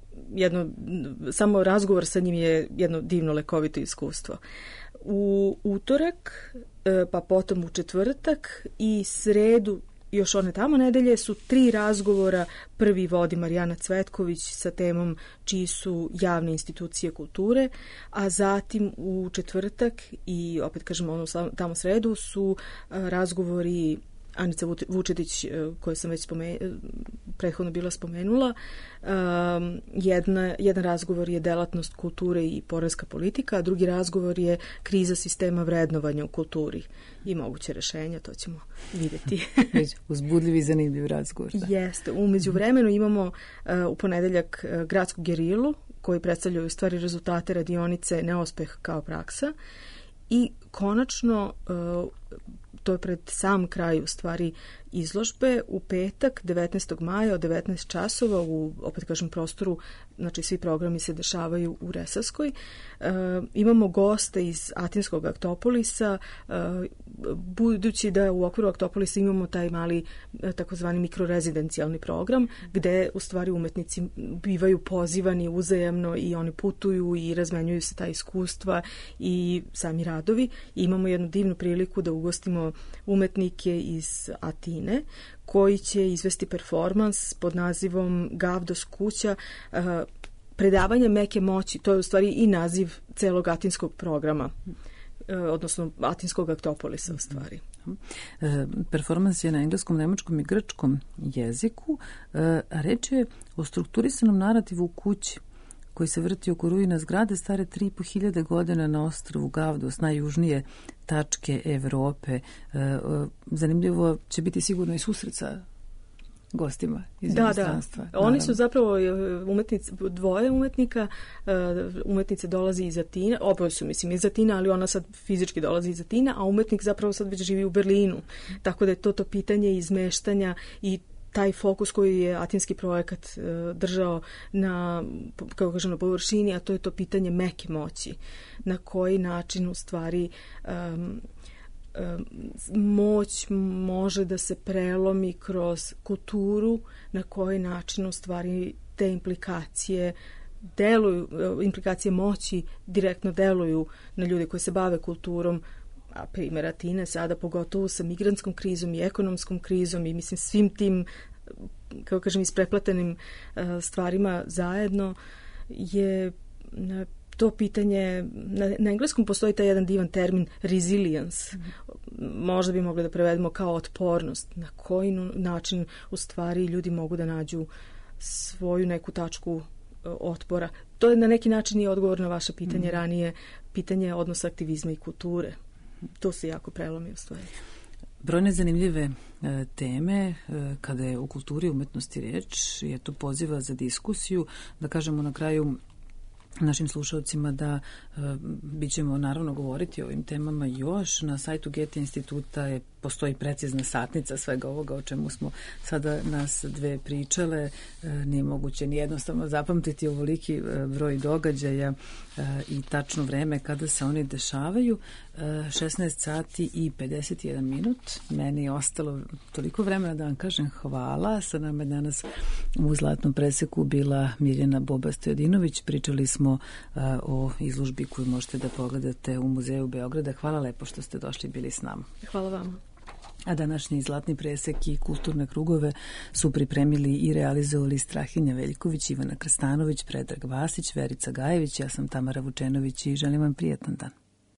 Samo razgovor sa njim je jedno divno lekovito iskustvo. U utorak, pa potom u četvrtak i sredu, još one tamo nedelje, su 3 razgovora. Prvi vodi Marijana Cvetković sa temom čiji su javne institucije kulture, a zatim u četvrtak i opet kažemo tamo sredu su razgovori Anica Vučetić, koju sam već prethodno bila spomenula. Jedan razgovor je delatnost kulture i poreska politika, a drugi razgovor je kriza sistema vrednovanja u kulturi i moguće rešenja, to ćemo vidjeti. Uzbudljiv i zanimljiv razgovor. Da. Jeste. U međuvremenu imamo u ponedeljak Gradsku gerilu, koji predstavljaju u stvari rezultate radionice Neuspeh kao praksa, i konačno to je pred sam kraj u stvari izložbe u petak 19. maja od 19 časova u, opet kažem, prostoru, znači svi programi se dešavaju u Resavskoj. Imamo goste iz Atinskog Aktopolisa, budući da u okviru Aktopolisa imamo taj mali takozvani mikrorezidencijalni program gde u stvari umetnici bivaju pozivani uzajamno i oni putuju i razmenjuju se ta iskustva i sami radovi. I imamo jednu divnu priliku da ugostimo umetnike iz Atine koji će izvesti performans pod nazivom Gavdos kuća, predavanje meke moći. To je u stvari i naziv celog atinskog programa, odnosno Atinskog Aktopolisa u stvari. Performans je na engleskom, nemačkom i grčkom jeziku. Reč je o strukturisanom narativu u kući koji se vrti oko ruina zgrade stare 3.500 godina na ostrvu Gavdos, najjužnije tačke Evrope. Zanimljivo će biti sigurno i susret sa gostima iz inostranstva. Da. Oni su zapravo dvoje umetnika. Umetnica dolazi iz Atina, oboje su iz Atina, ali ona sad fizički dolazi iz Atina, a umetnik zapravo sad već živi u Berlinu. Tako da je to pitanje izmeštanja i taj fokus koji je atinski projekat držao na, kako kažem, na površini, a to je to pitanje meke moći. Na koji način u stvari moć može da se prelomi kroz kulturu, na koji način u stvari te implikacije moći direktno deluju na ljude koji se bave kulturom, a primjer Atine sada pogotovo sa migrantskom krizom i ekonomskom krizom i mislim svim tim, kako kažem, isprepletanim stvarima zajedno, je to pitanje, na engleskom postoji taj jedan divan termin resilience, možda bi mogli da prevedemo kao otpornost, na koji način u stvari ljudi mogu da nađu svoju neku tačku otpora. To je na neki način i odgovor na vaše pitanje ranije, pitanje odnosa aktivizma i kulture. To se jako prelomi u stvari. Brojne zanimljive teme kada je u kulturi i umetnosti reč, je to poziva za diskusiju, da kažemo na kraju našim slušalcima da bit ćemo naravno govoriti o ovim temama još. Na sajtu Goethe instituta postoji precizna satnica svega ovoga o čemu smo sada nas dve pričale. Nije moguće ni jednostavno zapamtiti ovoliki broj događaja i tačno vreme kada se oni dešavaju. 16 sati i 51 minut. Meni je ostalo toliko vremena da vam kažem hvala. Sa nama je danas u Zlatnom preseku bila Mirjana Boba-Stojadinović. Pričali smo o izložbi koju možete da pogledate u Muzeju Beograda. Hvala lepo što ste došli i bili s nama. Hvala vama. A današnji Zlatni presek i kulturne krugove su pripremili i realizovali Strahinja Veljković, Ivana Krstanović, Predrag Vasić, Verica Gajević, ja sam Tamara Vučenović i želim vam prijetan dan.